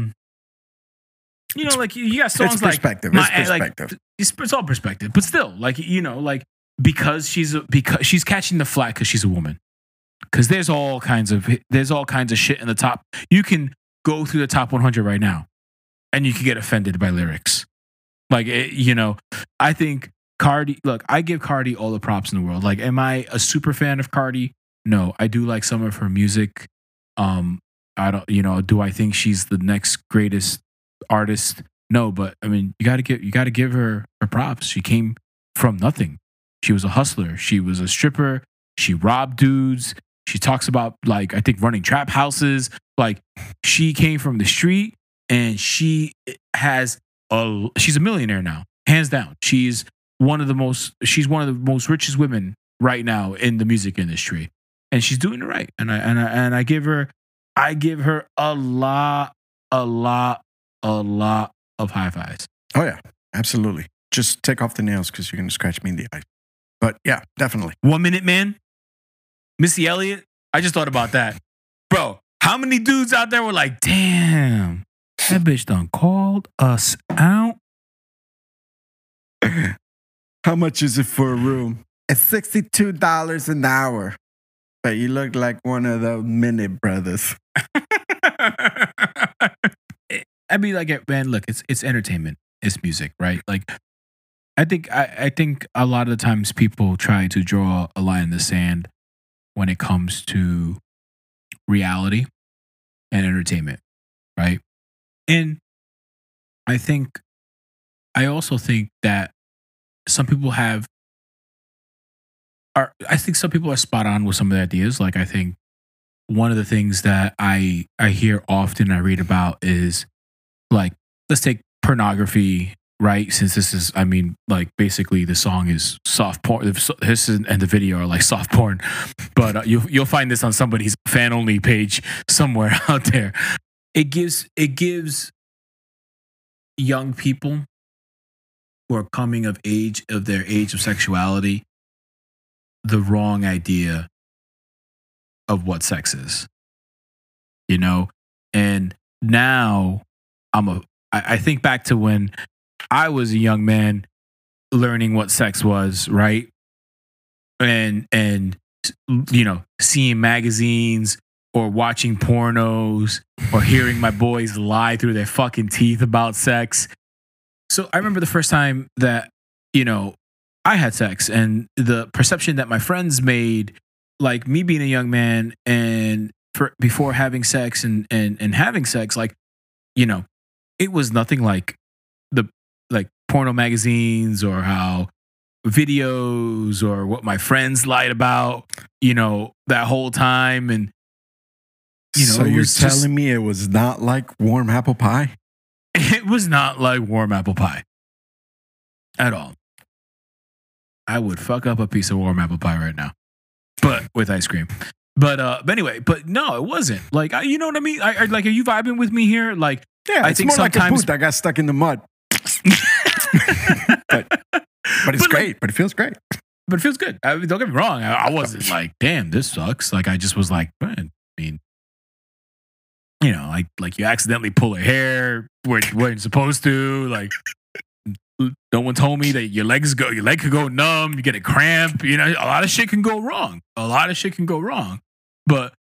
like you got songs it's perspective. It's all perspective, but still, because she's catching the flack because she's a woman. Because there's all kinds of shit in the top. You can go through the top 100 right now, and you can get offended by lyrics. I think Cardi. Look, I give Cardi all the props in the world. Like, am I a super fan of Cardi? No, I do like some of her music. I don't. Do I think she's the next greatest artist? No, but I mean, you got to give her props. She came from nothing. She was a hustler. She was a stripper. She robbed dudes. She talks about I think running trap houses. Like, she came from the street and she's a millionaire now, hands down. She's one of the most richest women right now in the music industry, and she's doing it right. And I give her a lot of high fives. Oh yeah, absolutely. Just take off the nails because you're gonna scratch me in the eye. But yeah, definitely. 1 Minute Man, Missy Elliott. I just thought about that, bro. How many dudes out there were like, damn, that bitch done called us out? How much is it for a room? It's $62 an hour. But you look like one of the Minute Brothers. I'd be like, man, look, it's entertainment. It's music, right? Like, I think a lot of the times people try to draw a line in the sand when it comes to reality and entertainment, right? And I also think that some people some people are spot on with some of the ideas. Like, I think one of the things that I hear often, I read about is like, let's take pornography, right? Since this is, I mean, like, basically the song is soft porn. This and the video are like soft porn, but you'll find this on somebody's fan only page somewhere out there. It gives young people who are coming of their age of sexuality the wrong idea of what sex is, and now I think back to when I was a young man learning what sex was, right? And seeing magazines or watching pornos or hearing my boys lie through their fucking teeth about sex. So I remember the first time that, I had sex, and the perception that my friends made, like me being a young man and before having sex and having sex, like, it was nothing like porno magazines or how videos or what my friends lied about, that whole time. And, so you're telling me it was not like warm apple pie? It was not like warm apple pie at all. I would fuck up a piece of warm apple pie right now, but with ice cream. But anyway, but no, it wasn't. Like, you know what I mean? I like, are you vibing with me here? Like, yeah, I think more sometimes like a boot that got stuck in the mud. But it's But, great. But it feels great. But it feels good. I mean, don't get me wrong. I wasn't like, damn, this sucks. Like, I just was like, man, I mean, you know, like you accidentally pull a hair where you weren't supposed to. Like, no one told me that your leg could go numb. You get a cramp. You know, a lot of shit can go wrong. But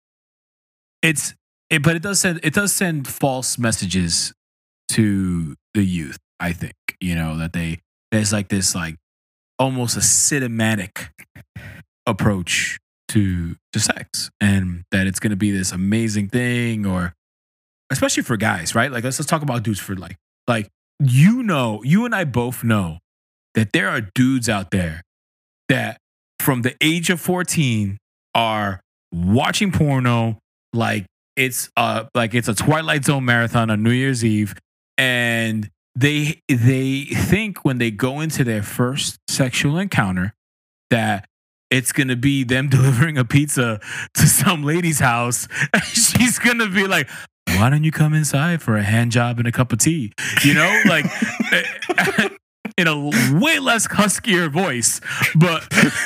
it does send false messages to the youth. I think, you know, that there's like this like almost a cinematic approach to sex, and that it's going to be this amazing thing, or especially for guys, right? Like, let's talk about dudes for like you and I both know that there are dudes out there that from the age of 14 are watching porno like it's a Twilight Zone marathon on New Year's Eve, and they think when they go into their first sexual encounter that it's gonna be them delivering a pizza to some lady's house, and she's gonna be like, "Why don't you come inside for a hand job and a cup of tea?" You know, like in a way less huskier voice, but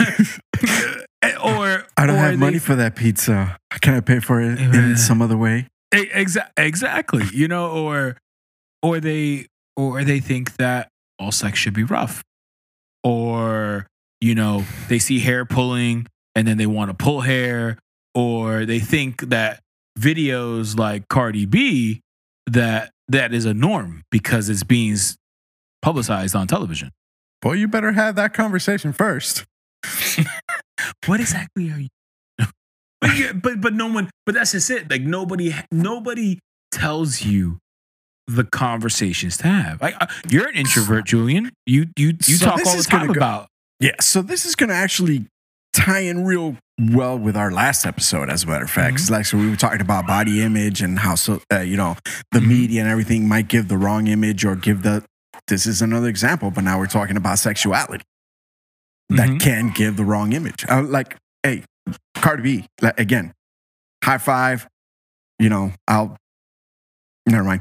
or I don't have money for that pizza. Can I pay for it in some other way? Exactly. You know, or they think that all sex should be rough, or you know, they see hair pulling and then they want to pull hair, or they think that videos like Cardi B that is a norm because it's being publicized on television. Boy, you better have that conversation first. What exactly are you? but no one. But that's just it. Like nobody tells you the conversations to have. Like you're an introvert, Julian. You talk all the time about. Yeah. So this is going to actually tie in real well with our last episode, as a matter of fact. Mm-hmm. Like, so we were talking about body image and how the media and everything might give the wrong image or give the. This is another example, but now we're talking about sexuality that can give the wrong image. Like, hey, Cardi B, again, high five. You know, never mind.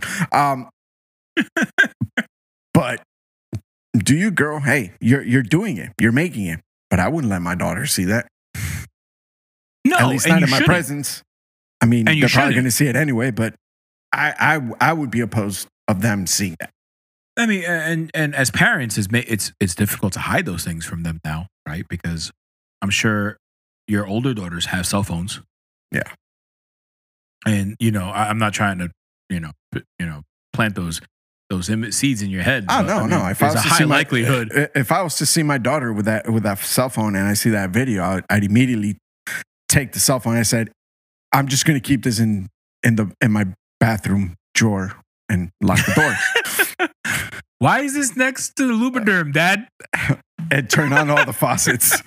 But do you, girl? Hey, you're doing it. You're making it. But I wouldn't let my daughter see that. No, at least not in my presence. I mean, they're probably going to see it anyway. But I would be opposed of them seeing that. I mean, and as parents, it's difficult to hide those things from them now, right? Because I'm sure your older daughters have cell phones. Yeah. And you know, I'm not trying to plant those seeds in your head. Oh no, no. If there's a high likelihood. If I was to see my daughter with that cell phone and I see that video, I'd immediately take the cell phone. I said, I'm just going to keep this in my bathroom drawer and lock the door. Why is this next to the Lubriderm, Dad? And turn on all the faucets.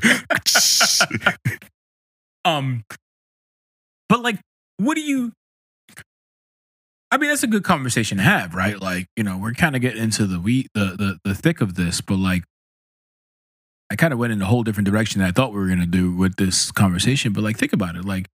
But like, what do you? I mean, that's a good conversation to have, right? Like, you know, we're kind of getting into the thick of this, but like, I kind of went in a whole different direction than I thought we were going to do with this conversation. But like, think about it. Like,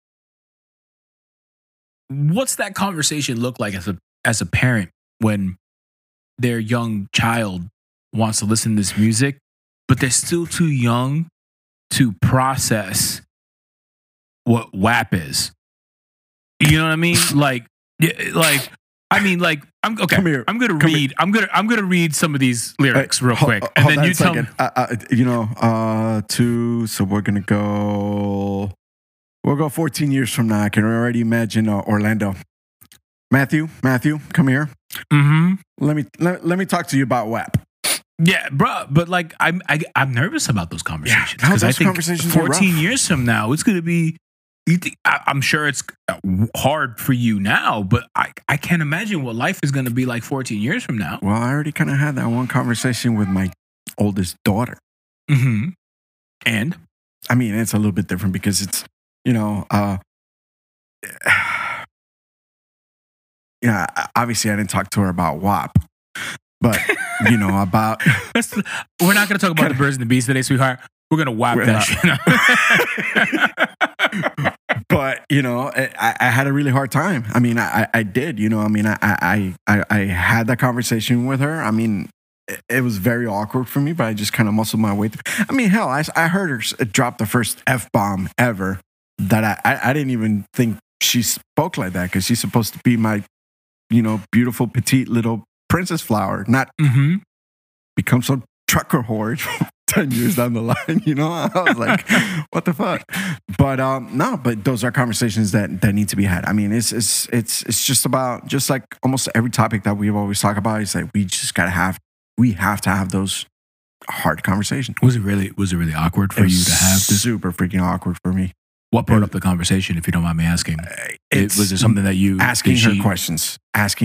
what's that conversation look like as a parent when their young child wants to listen to this music, but they're still too young to process what WAP is? You know what I mean? Like, I'm okay. Come here. I'm gonna read some of these lyrics real quick, and then you tell me. So we'll go 14 years from now. I can already imagine Orlando. Matthew, come here. Mm-hmm. Let me talk to you about WAP. Yeah, bro. But like, I'm nervous about those conversations because I think conversations 14 years from now, it's gonna be. I'm sure it's hard for you now, but I can't imagine what life is going to be like 14 years from now. Well, I already kind of had that one conversation with my oldest daughter. Mm-hmm. And? I mean, it's a little bit different because it's, obviously I didn't talk to her about WAP, but, about... We're not going to talk about the birds and the bees today, sweetheart. We're going to WAP that shit. But, I had a really hard time. I mean, I did, I had that conversation with her. I mean, it was very awkward for me, but I just kind of muscled my way through. I mean, hell, I heard her drop the first F-bomb ever that I didn't even think she spoke like that, because she's supposed to be my, beautiful, petite little princess flower, not become some trucker whore 10 years down the line. I was like, what the fuck? But no, but those are conversations that need to be had. I mean, it's just about, just like almost every topic that we've always talked about, is like we have to have those hard conversations. Was it really awkward for you to have this? Super freaking awkward for me. What brought up the conversation, if you don't mind me asking? Was it something that you asking her questions?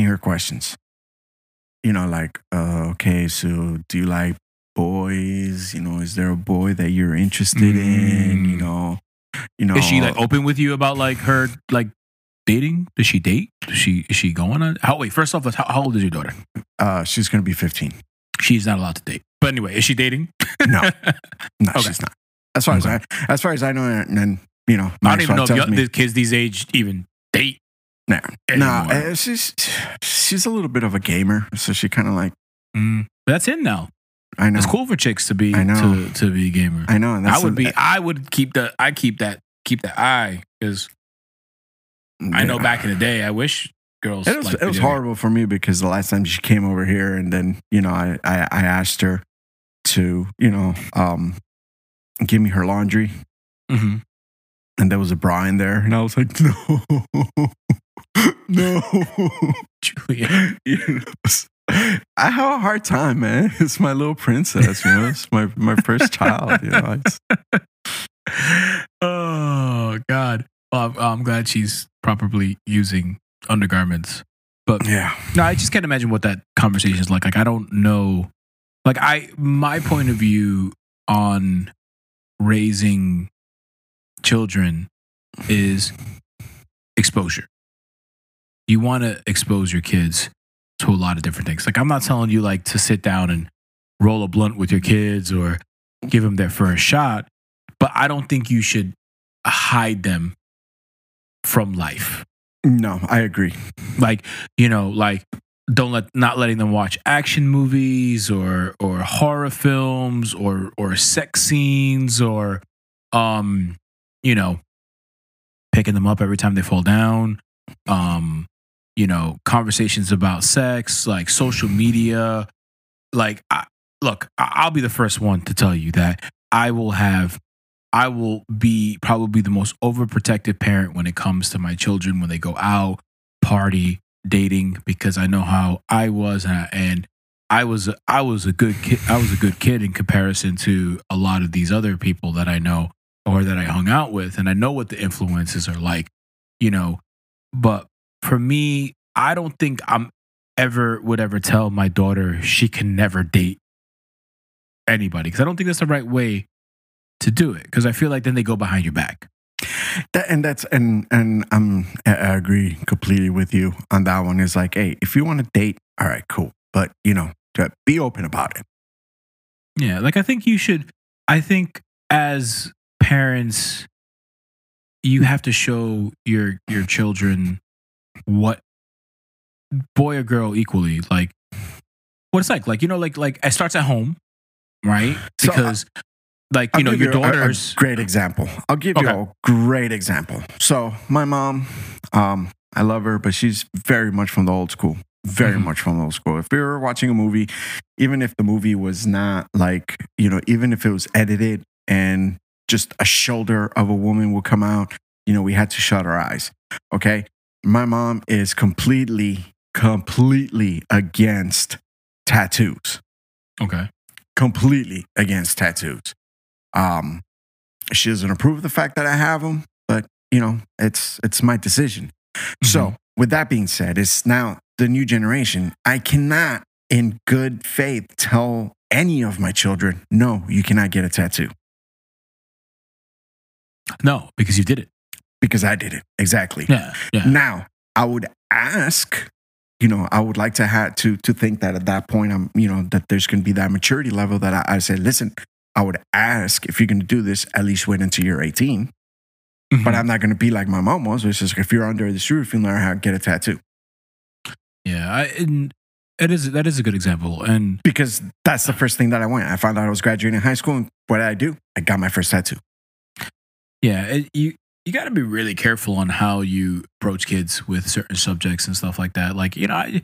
Like, okay, so do you like boys? Is there a boy that you're interested in? Is she like open with you about like her like dating? Does she date? Is she going on? First off, how old is your daughter? She's gonna be 15. She's not allowed to date. But anyway, is she dating? No, Okay. She's not. As far as I know, and I don't even know if the kids these age even date. No, she's a little bit of a gamer, so she kind of like. But that's in now. I know. It's cool for chicks to be to be a gamer. I know. And I would keep that eye, because I know back in the day, I wish girls. It was horrible for me, because the last time she came over here, and then I asked her to give me her laundry. Mm-hmm. And there was a bra in there, and I was like, no, Julia. I have a hard time, man. It's my little princess, It's my first child, Oh God. Well, I'm glad she's properly using undergarments. But yeah, no, I just can't imagine what that conversation is like. Like, I don't know. Like, my point of view on raising children is exposure. You want to expose your kids to a lot of different things. Like, I'm not telling you like to sit down and roll a blunt with your kids or give them their first shot, but I don't think you should hide them from life. No, I agree. Like, not letting them watch action movies or horror films or sex scenes or picking them up every time they fall down. Conversations about sex, like social media. Like, I'll be the first one to tell you that I will be probably the most overprotective parent when it comes to my children when they go out, party, dating, because I know how I was, and I was a good kid. I was a good kid in comparison to a lot of these other people that I know or that I hung out with, and I know what the influences are like, But for me, I don't think would ever tell my daughter she can never date anybody, because I don't think that's the right way to do it, because I feel like then they go behind your back. I agree completely with you on that one. It's like, hey, if you want to date, all right, cool, but be open about it. Yeah, like I think as parents, you have to show your children what, boy or girl equally, like what it's like it starts at home, right? Because your daughter's a great example. I'll give you a great example. So my mom, I love her, but she's very much from the old school. Very much from the old school. If we were watching a movie, even if the movie was not like, even if it was edited and just a shoulder of a woman would come out, we had to shut our eyes. Okay. My mom is completely against tattoos. Okay. Completely against tattoos. She doesn't approve of the fact that I have them, but it's my decision. So with that being said, it's now the new generation. I cannot in good faith tell any of my children, no, you cannot get a tattoo. No, because you did it. Because I did it. Exactly. Yeah. Now, I would ask, I would like to think that at that point, that there's going to be that maturity level that I say, listen, I would ask, if you're going to do this, at least wait until you're 18. But I'm not going to be like my mom was, which is if you're under this roof, you'll learn how to get a tattoo. Yeah. that is a good example. And because that's the first thing that I went. I found out I was graduating high school, and what did I do? I got my first tattoo. yeah, you got to be really careful on how you approach kids with certain subjects and stuff like that. Like,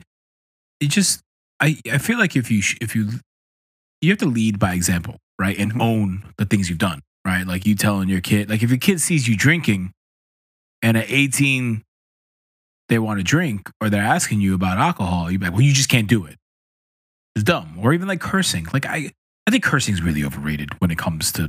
I feel like if you have to lead by example, right, and own the things you've done, right? Like you telling your kid, like if your kid sees you drinking, and at 18 they want to drink or they're asking you about alcohol, you're like, well, you just can't do it. It's dumb. Or even like cursing. Like I think cursing is really overrated when it comes to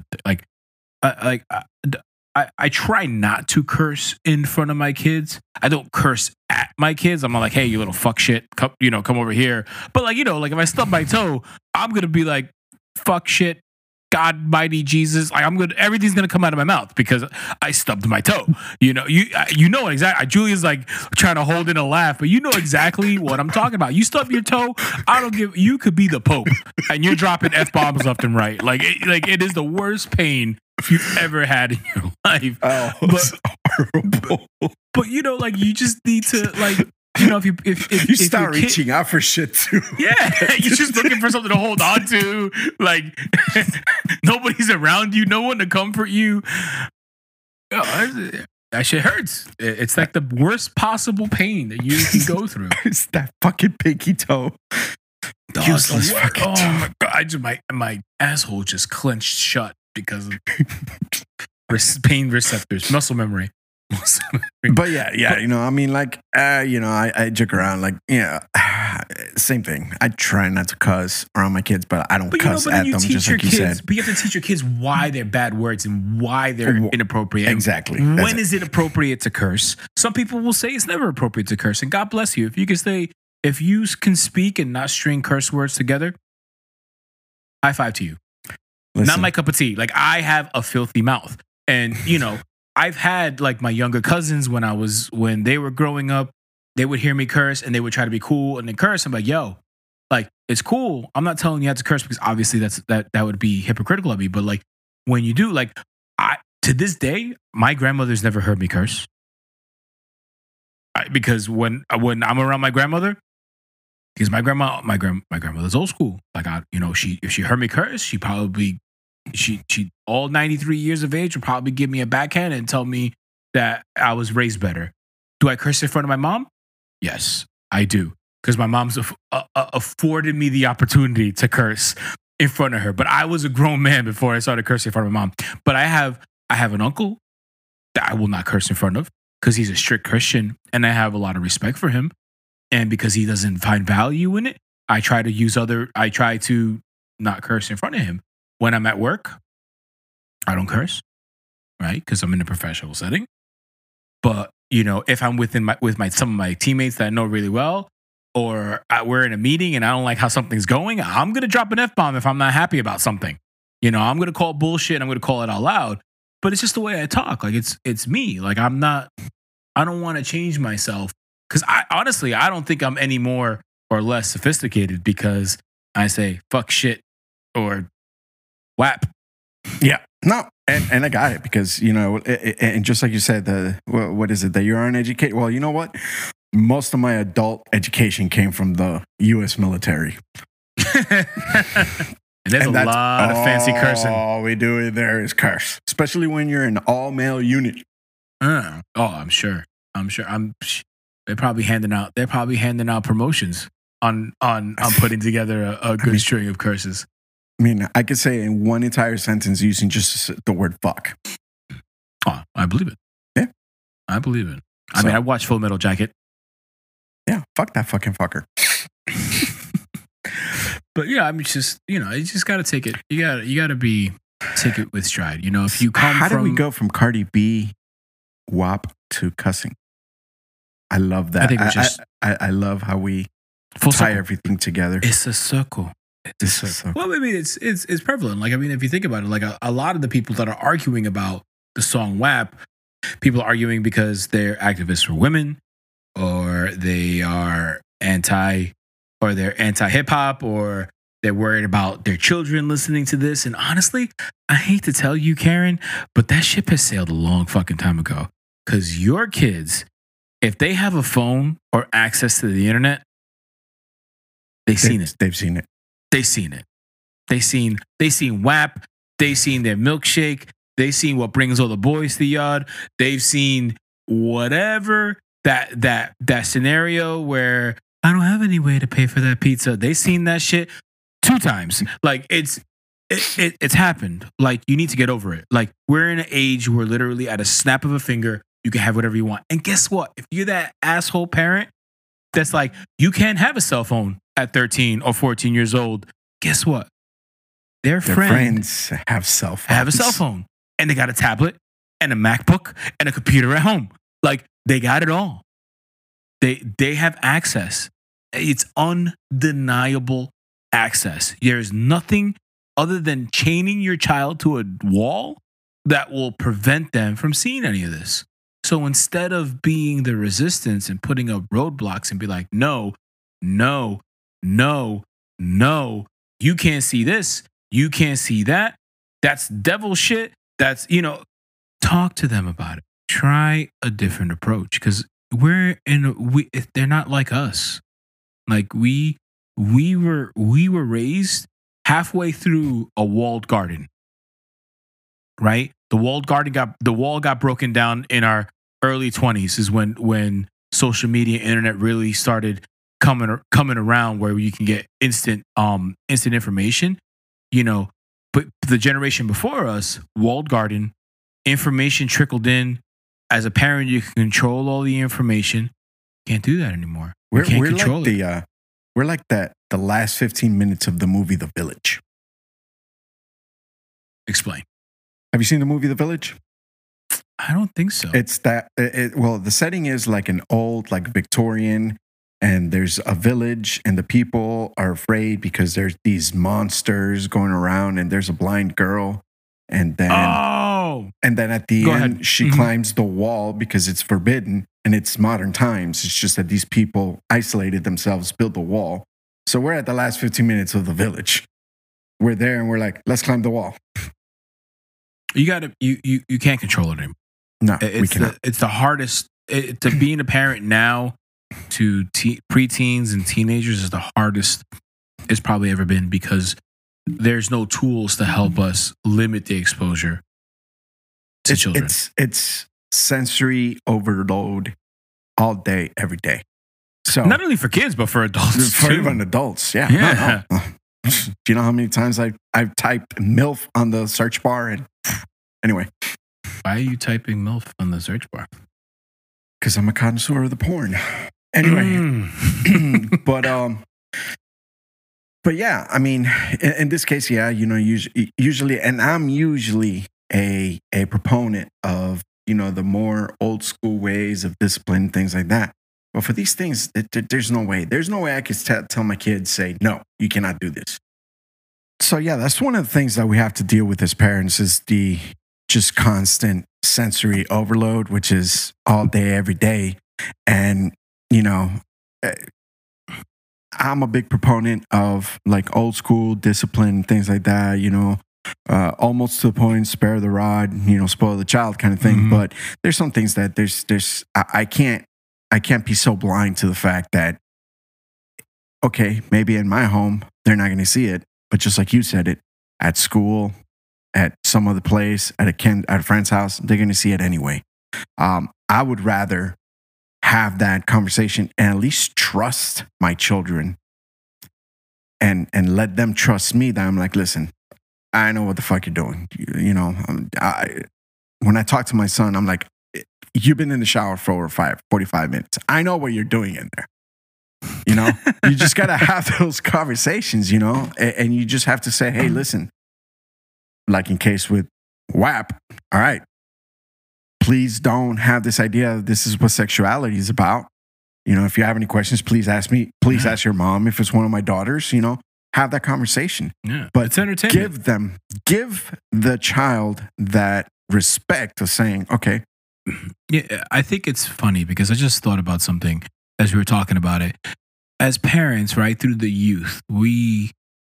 I try not to curse in front of my kids. I don't curse at my kids. I'm not like, hey, you little fuck shit, come over here. But like, like if I stub my toe, I'm gonna be like, fuck shit, God mighty Jesus. Like everything's gonna come out of my mouth because I stubbed my toe. You know exactly. Julia's like trying to hold in a laugh, but you know exactly what I'm talking about. You stub your toe, you could be the Pope and you're dropping F-bombs left and right. Like it is the worst pain you've ever had in your life. Oh, horrible. But like you just need to like. If you start reaching out for shit too. Yeah, you're just looking for something to hold on to. Like nobody's around you, no one to comfort you. That shit hurts. It's like the worst possible pain that you can go through. It's that fucking pinky toe. Useless fucking toe. Oh my god! My asshole just clenched shut because of pain receptors, muscle memory. But yeah, I mean, like, I joke around, like, same thing. I try not to cuss around my kids, but I don't cuss at them, just like you said. But you have to teach your kids why they're bad words and why they're inappropriate. Exactly. When is it appropriate to curse? Some people will say it's never appropriate to curse, and God bless you. If you can speak and not string curse words together, high five to you. Listen. Not my cup of tea. Like, I have a filthy mouth, and I've had like my younger cousins when they were growing up, they would hear me curse and they would try to be cool and then curse. I'm like, yo, like, it's cool. I'm not telling you how to curse because obviously that would be hypocritical of me. But like when you do, like to this day, my grandmother's never heard me curse. Because when I'm around my grandmother, because my grandmother's old school. Like if she heard me curse, she probably she all 93 years of age would probably give me a backhand and tell me that I was raised better. Do I curse in front of my mom? Yes, I do. Because my mom's afforded me the opportunity to curse in front of her. But I was a grown man before I started cursing in front of my mom. But I have an uncle that I will not curse in front of because he's a strict Christian and I have a lot of respect for him. And because he doesn't find value in it, I try to not curse in front of him. When I'm at work, I don't curse, right? Because I'm in a professional setting. But if I'm with some of my teammates that I know really well, or we're in a meeting and I don't like how something's going, I'm gonna drop an F-bomb if I'm not happy about something. I'm gonna call bullshit and I'm gonna call it out loud. But it's just the way I talk. Like it's me. Like I don't want to change myself because I don't think I'm any more or less sophisticated because I say fuck shit or WAP. Yeah. No. And I got it because, and just like you said, what is it that you aren't educated? Well, you know what? Most of my adult education came from the U.S. military. And there's a lot of fancy cursing. All we do in there is curse, especially when you're an all-male unit. I'm sure. They're probably handing out promotions on putting together a good string of curses. I mean, I could say in one entire sentence using just the word fuck. Oh, I believe it. Yeah. I believe it. I mean, I watched Full Metal Jacket. Yeah, fuck that fucking fucker. But yeah, I mean, just, you just got to take it. You got to take it with stride. If you come How do we go from Cardi B, WAP to cussing? I love that. I think I love how we tie everything together. It's a circle. Well, I mean, it's prevalent. Like, I mean, if you think about it, like a lot of the people that are arguing about the song WAP, people are arguing because they're activists for women, or they are they're anti-hip hop, or they're worried about their children listening to this. And honestly, I hate to tell you, Karen, but that ship has sailed a long fucking time ago. Because your kids, if they have a phone or access to the internet, They've seen it. They've seen it. They seen it. They seen WAP. They seen their milkshake. They seen what brings all the boys to the yard. They've seen whatever that scenario where I don't have any way to pay for that pizza. They seen that shit 2 times. Like it's happened. Like you need to get over it. Like we're in an age where literally at a snap of a finger you can have whatever you want. And guess what? If you're that asshole parent that's like you can't have a cell phone at 13 or 14 years old, guess what? Their friends have cell phones. Have a cell phone. And they got a tablet and a MacBook and a computer at home. Like they got it all. They have access. It's undeniable access. There's nothing other than chaining your child to a wall that will prevent them from seeing any of this. So instead of being the resistance and putting up roadblocks and be like, no, no, no, no, you can't see this. You can't see that. That's devil shit. That's, talk to them about it. Try a different approach because they're not like us. Like we were raised halfway through a walled garden, right? The wall got broken down in our early 20s is when social media, internet really started coming around where you can get instant information, But the generation before us, walled garden, information trickled in. As a parent, you can control all the information. Can't do that anymore. We're like the last 15 minutes of the movie The Village. Explain. Have you seen the movie The Village? I don't think so. It's that. Well, the setting is like an old, like Victorian, and there's a village, and the people are afraid because there's these monsters going around, and there's a blind girl, and then at the end she climbs the wall because it's forbidden, and it's modern times. It's just that these people isolated themselves, built the wall. So we're at the last 15 minutes of The Village. We're there, and we're like, let's climb the wall. You can't control it anymore. No, we cannot. It's the hardest. To being a parent now to preteens and teenagers is the hardest it's probably ever been because there's no tools to help us limit the exposure to children. It's sensory overload all day, every day. So not only for kids, but for adults for too. even adults, yeah. No. Do you know how many times I've typed MILF on the search bar? And anyway. Why are you typing MILF on the search bar? Because I'm a connoisseur of the porn. Anyway. But yeah, I mean, in this case, yeah, usually, and I'm usually a proponent of, the more old school ways of discipline, things like that. But for these things, there's no way. There's no way I could tell my kids, say, no, you cannot do this. So yeah, that's one of the things that we have to deal with as parents is the just constant sensory overload, which is all day, every day. And, I'm a big proponent of like old school discipline, things like that, almost to the point, spare the rod, spoil the child kind of thing. Mm-hmm. But there's some things that I can't be so blind to the fact that, okay, maybe in my home, they're not going to see it. But just like you said it, at school, at some other place, at a friend's house, they're going to see it anyway. I would rather have that conversation and at least trust my children and let them trust me that I'm like, listen, I know what the fuck you're doing. When I talk to my son, I'm like, you've been in the shower for over 45 minutes. I know what you're doing in there. You just got to have those conversations, and you just have to say, hey, listen, like in case with WAP, all right, please don't have this idea this is what sexuality is about. If you have any questions, please ask me. Please ask your mom. If it's one of my daughters, have that conversation. Yeah, but it's entertainment. Give the child that respect of saying, okay. Yeah, I think it's funny because I just thought about something as we were talking about it. As parents, right, through the youth, we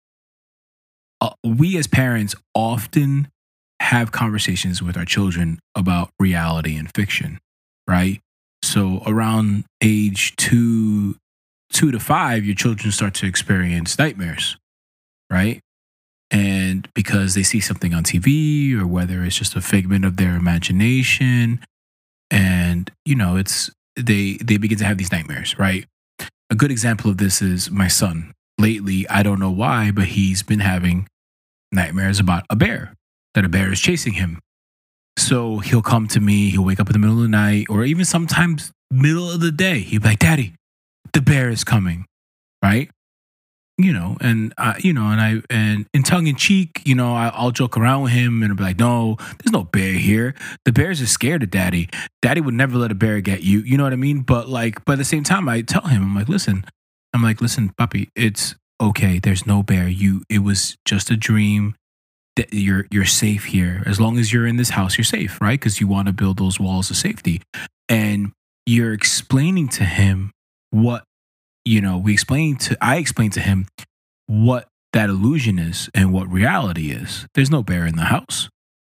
as parents often have conversations with our children about reality and fiction, right? So around age 2 2 to 5, your children start to experience nightmares, right? And because they see something on TV, or whether it's just a figment of their imagination, and it's they begin to have these nightmares, right? A good example of this is my son. Lately, I don't know why, but he's been having nightmares about a bear, that a bear is chasing him. So he'll come to me, he'll wake up in the middle of the night, or even sometimes middle of the day. He'll be like, "Daddy, the bear is coming," right? And in tongue in cheek, I'll joke around with him and I'll be like, "No, there's no bear here. The bears are scared of Daddy. Daddy would never let a bear get you." You know what I mean? But at the same time, I tell him, I'm like, listen, puppy, it's okay. There's no bear. It was just a dream. That you're safe here. As long as you're in this house, you're safe, right? Because you want to build those walls of safety. And you're explaining to him what, I explained to him what that illusion is and what reality is. There's no bear in the house.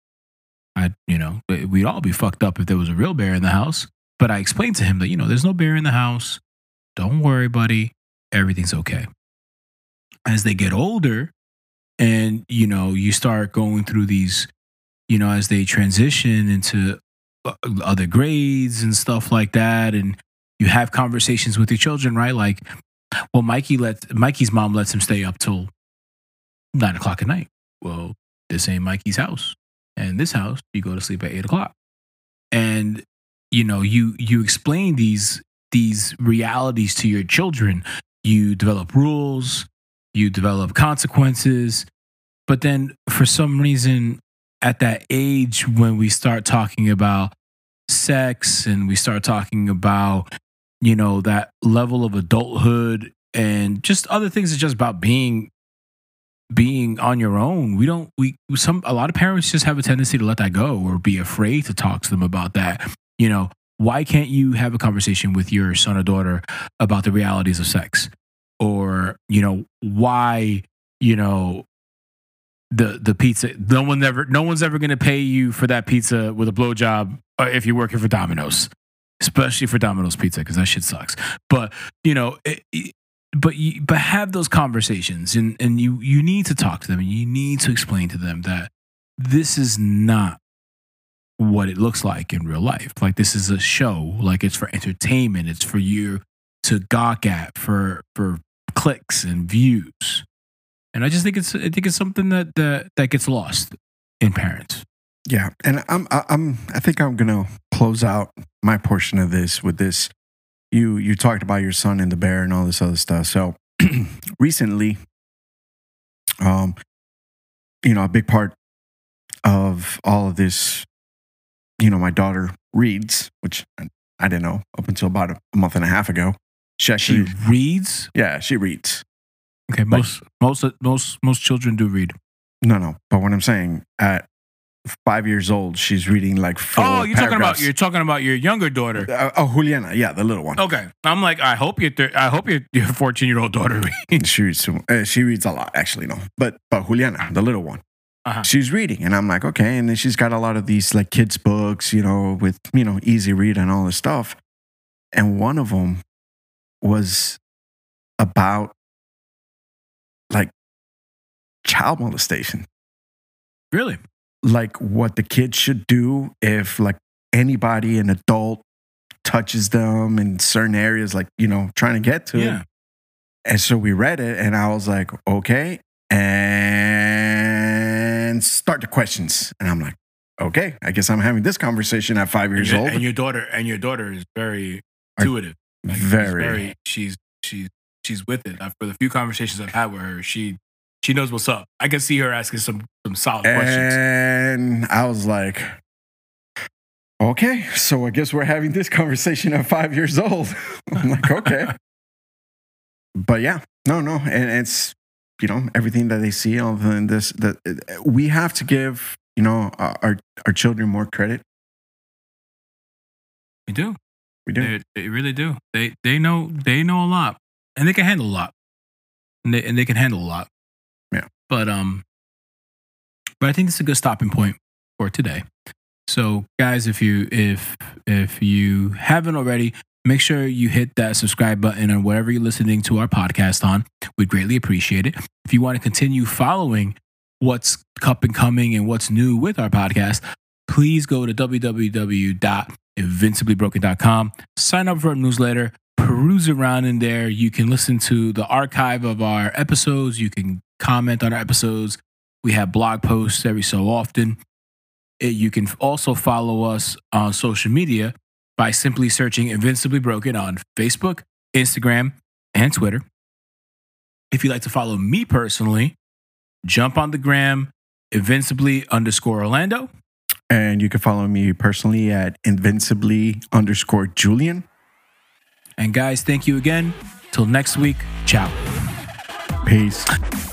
We'd all be fucked up if there was a real bear in the house. But I explained to him that, there's no bear in the house. Don't worry, buddy. Everything's okay. As they get older, and, you start going through these, as they transition into other grades and stuff like that. And you have conversations with your children, right? Like, well, Mikey's mom lets him stay up till 9 o'clock at night. Well, this ain't Mikey's house. And this house, you go to sleep at 8 o'clock. And, you explain these realities to your children. You develop rules. You develop consequences. But then for some reason, at that age, when we start talking about sex and we start talking about, that level of adulthood and just other things, it's just about being on your own. A lot of parents just have a tendency to let that go or be afraid to talk to them about that. Why can't you have a conversation with your son or daughter about the realities of sex? Or, why, the pizza, no one's ever going to pay you for that pizza with a blowjob if you're working for Domino's, especially for Domino's pizza, because that shit sucks. But, but have those conversations, and you need to talk to them, and you need to explain to them that this is not what it looks like in real life. Like, this is a show. Like, it's for entertainment. It's for you to gawk at for clicks and views. And I just think it's something that gets lost in parents. Yeah, and I think I'm gonna close out my portion of this with this. You talked about your son and the bear and all this other stuff. So recently, a big part of all of this, my daughter reads, which I didn't know up until about a month and a half ago. She reads? Yeah, she reads. Okay, most children do read. No. But what I'm saying, at 5 years old, she's reading like full paragraphs. You're talking about your younger daughter. Juliana, yeah, the little one. Okay, I'm like, I hope your 14-year-old daughter reads. She reads a lot, actually. No, but Juliana, the little one, she's reading, and I'm like, okay. And then she's got a lot of these like kids books, with easy read and all this stuff. And one of them was about like child molestation. Really? Like what the kids should do if like anybody, an adult, touches them in certain areas, like, trying to get to it. And so we read it, and I was like, okay. And start the questions. And I'm like, okay, I guess I'm having this conversation at 5 years old. And your daughter is very intuitive. Like, she's with it. For the few conversations I've had with her, she knows what's up. I can see her asking some solid questions. And I was like, okay, so I guess we're having this conversation at 5 years old. I'm like, okay. But yeah, no. And it's, everything that they see on this, that we have to give, our children more credit. We do. They really do. They know a lot, and they can handle a lot. And they can handle a lot. Yeah. But I think it's a good stopping point for today. So guys, if you haven't already, make sure you hit that subscribe button on whatever you're listening to our podcast on. We'd greatly appreciate it. If you want to continue following what's up and coming and what's new with our podcast, please go to www.invinciblybroken.com, sign up for our newsletter, peruse around in there. You can listen to the archive of our episodes. You can comment on our episodes. We have blog posts every so often. You can also follow us on social media by simply searching Invincibly Broken on Facebook, Instagram, and Twitter. If you'd like to follow me personally, jump on the gram, Invincibly_Orlando. And you can follow me personally at Invincibly_Julian. And guys, thank you again. Till next week, ciao. Peace.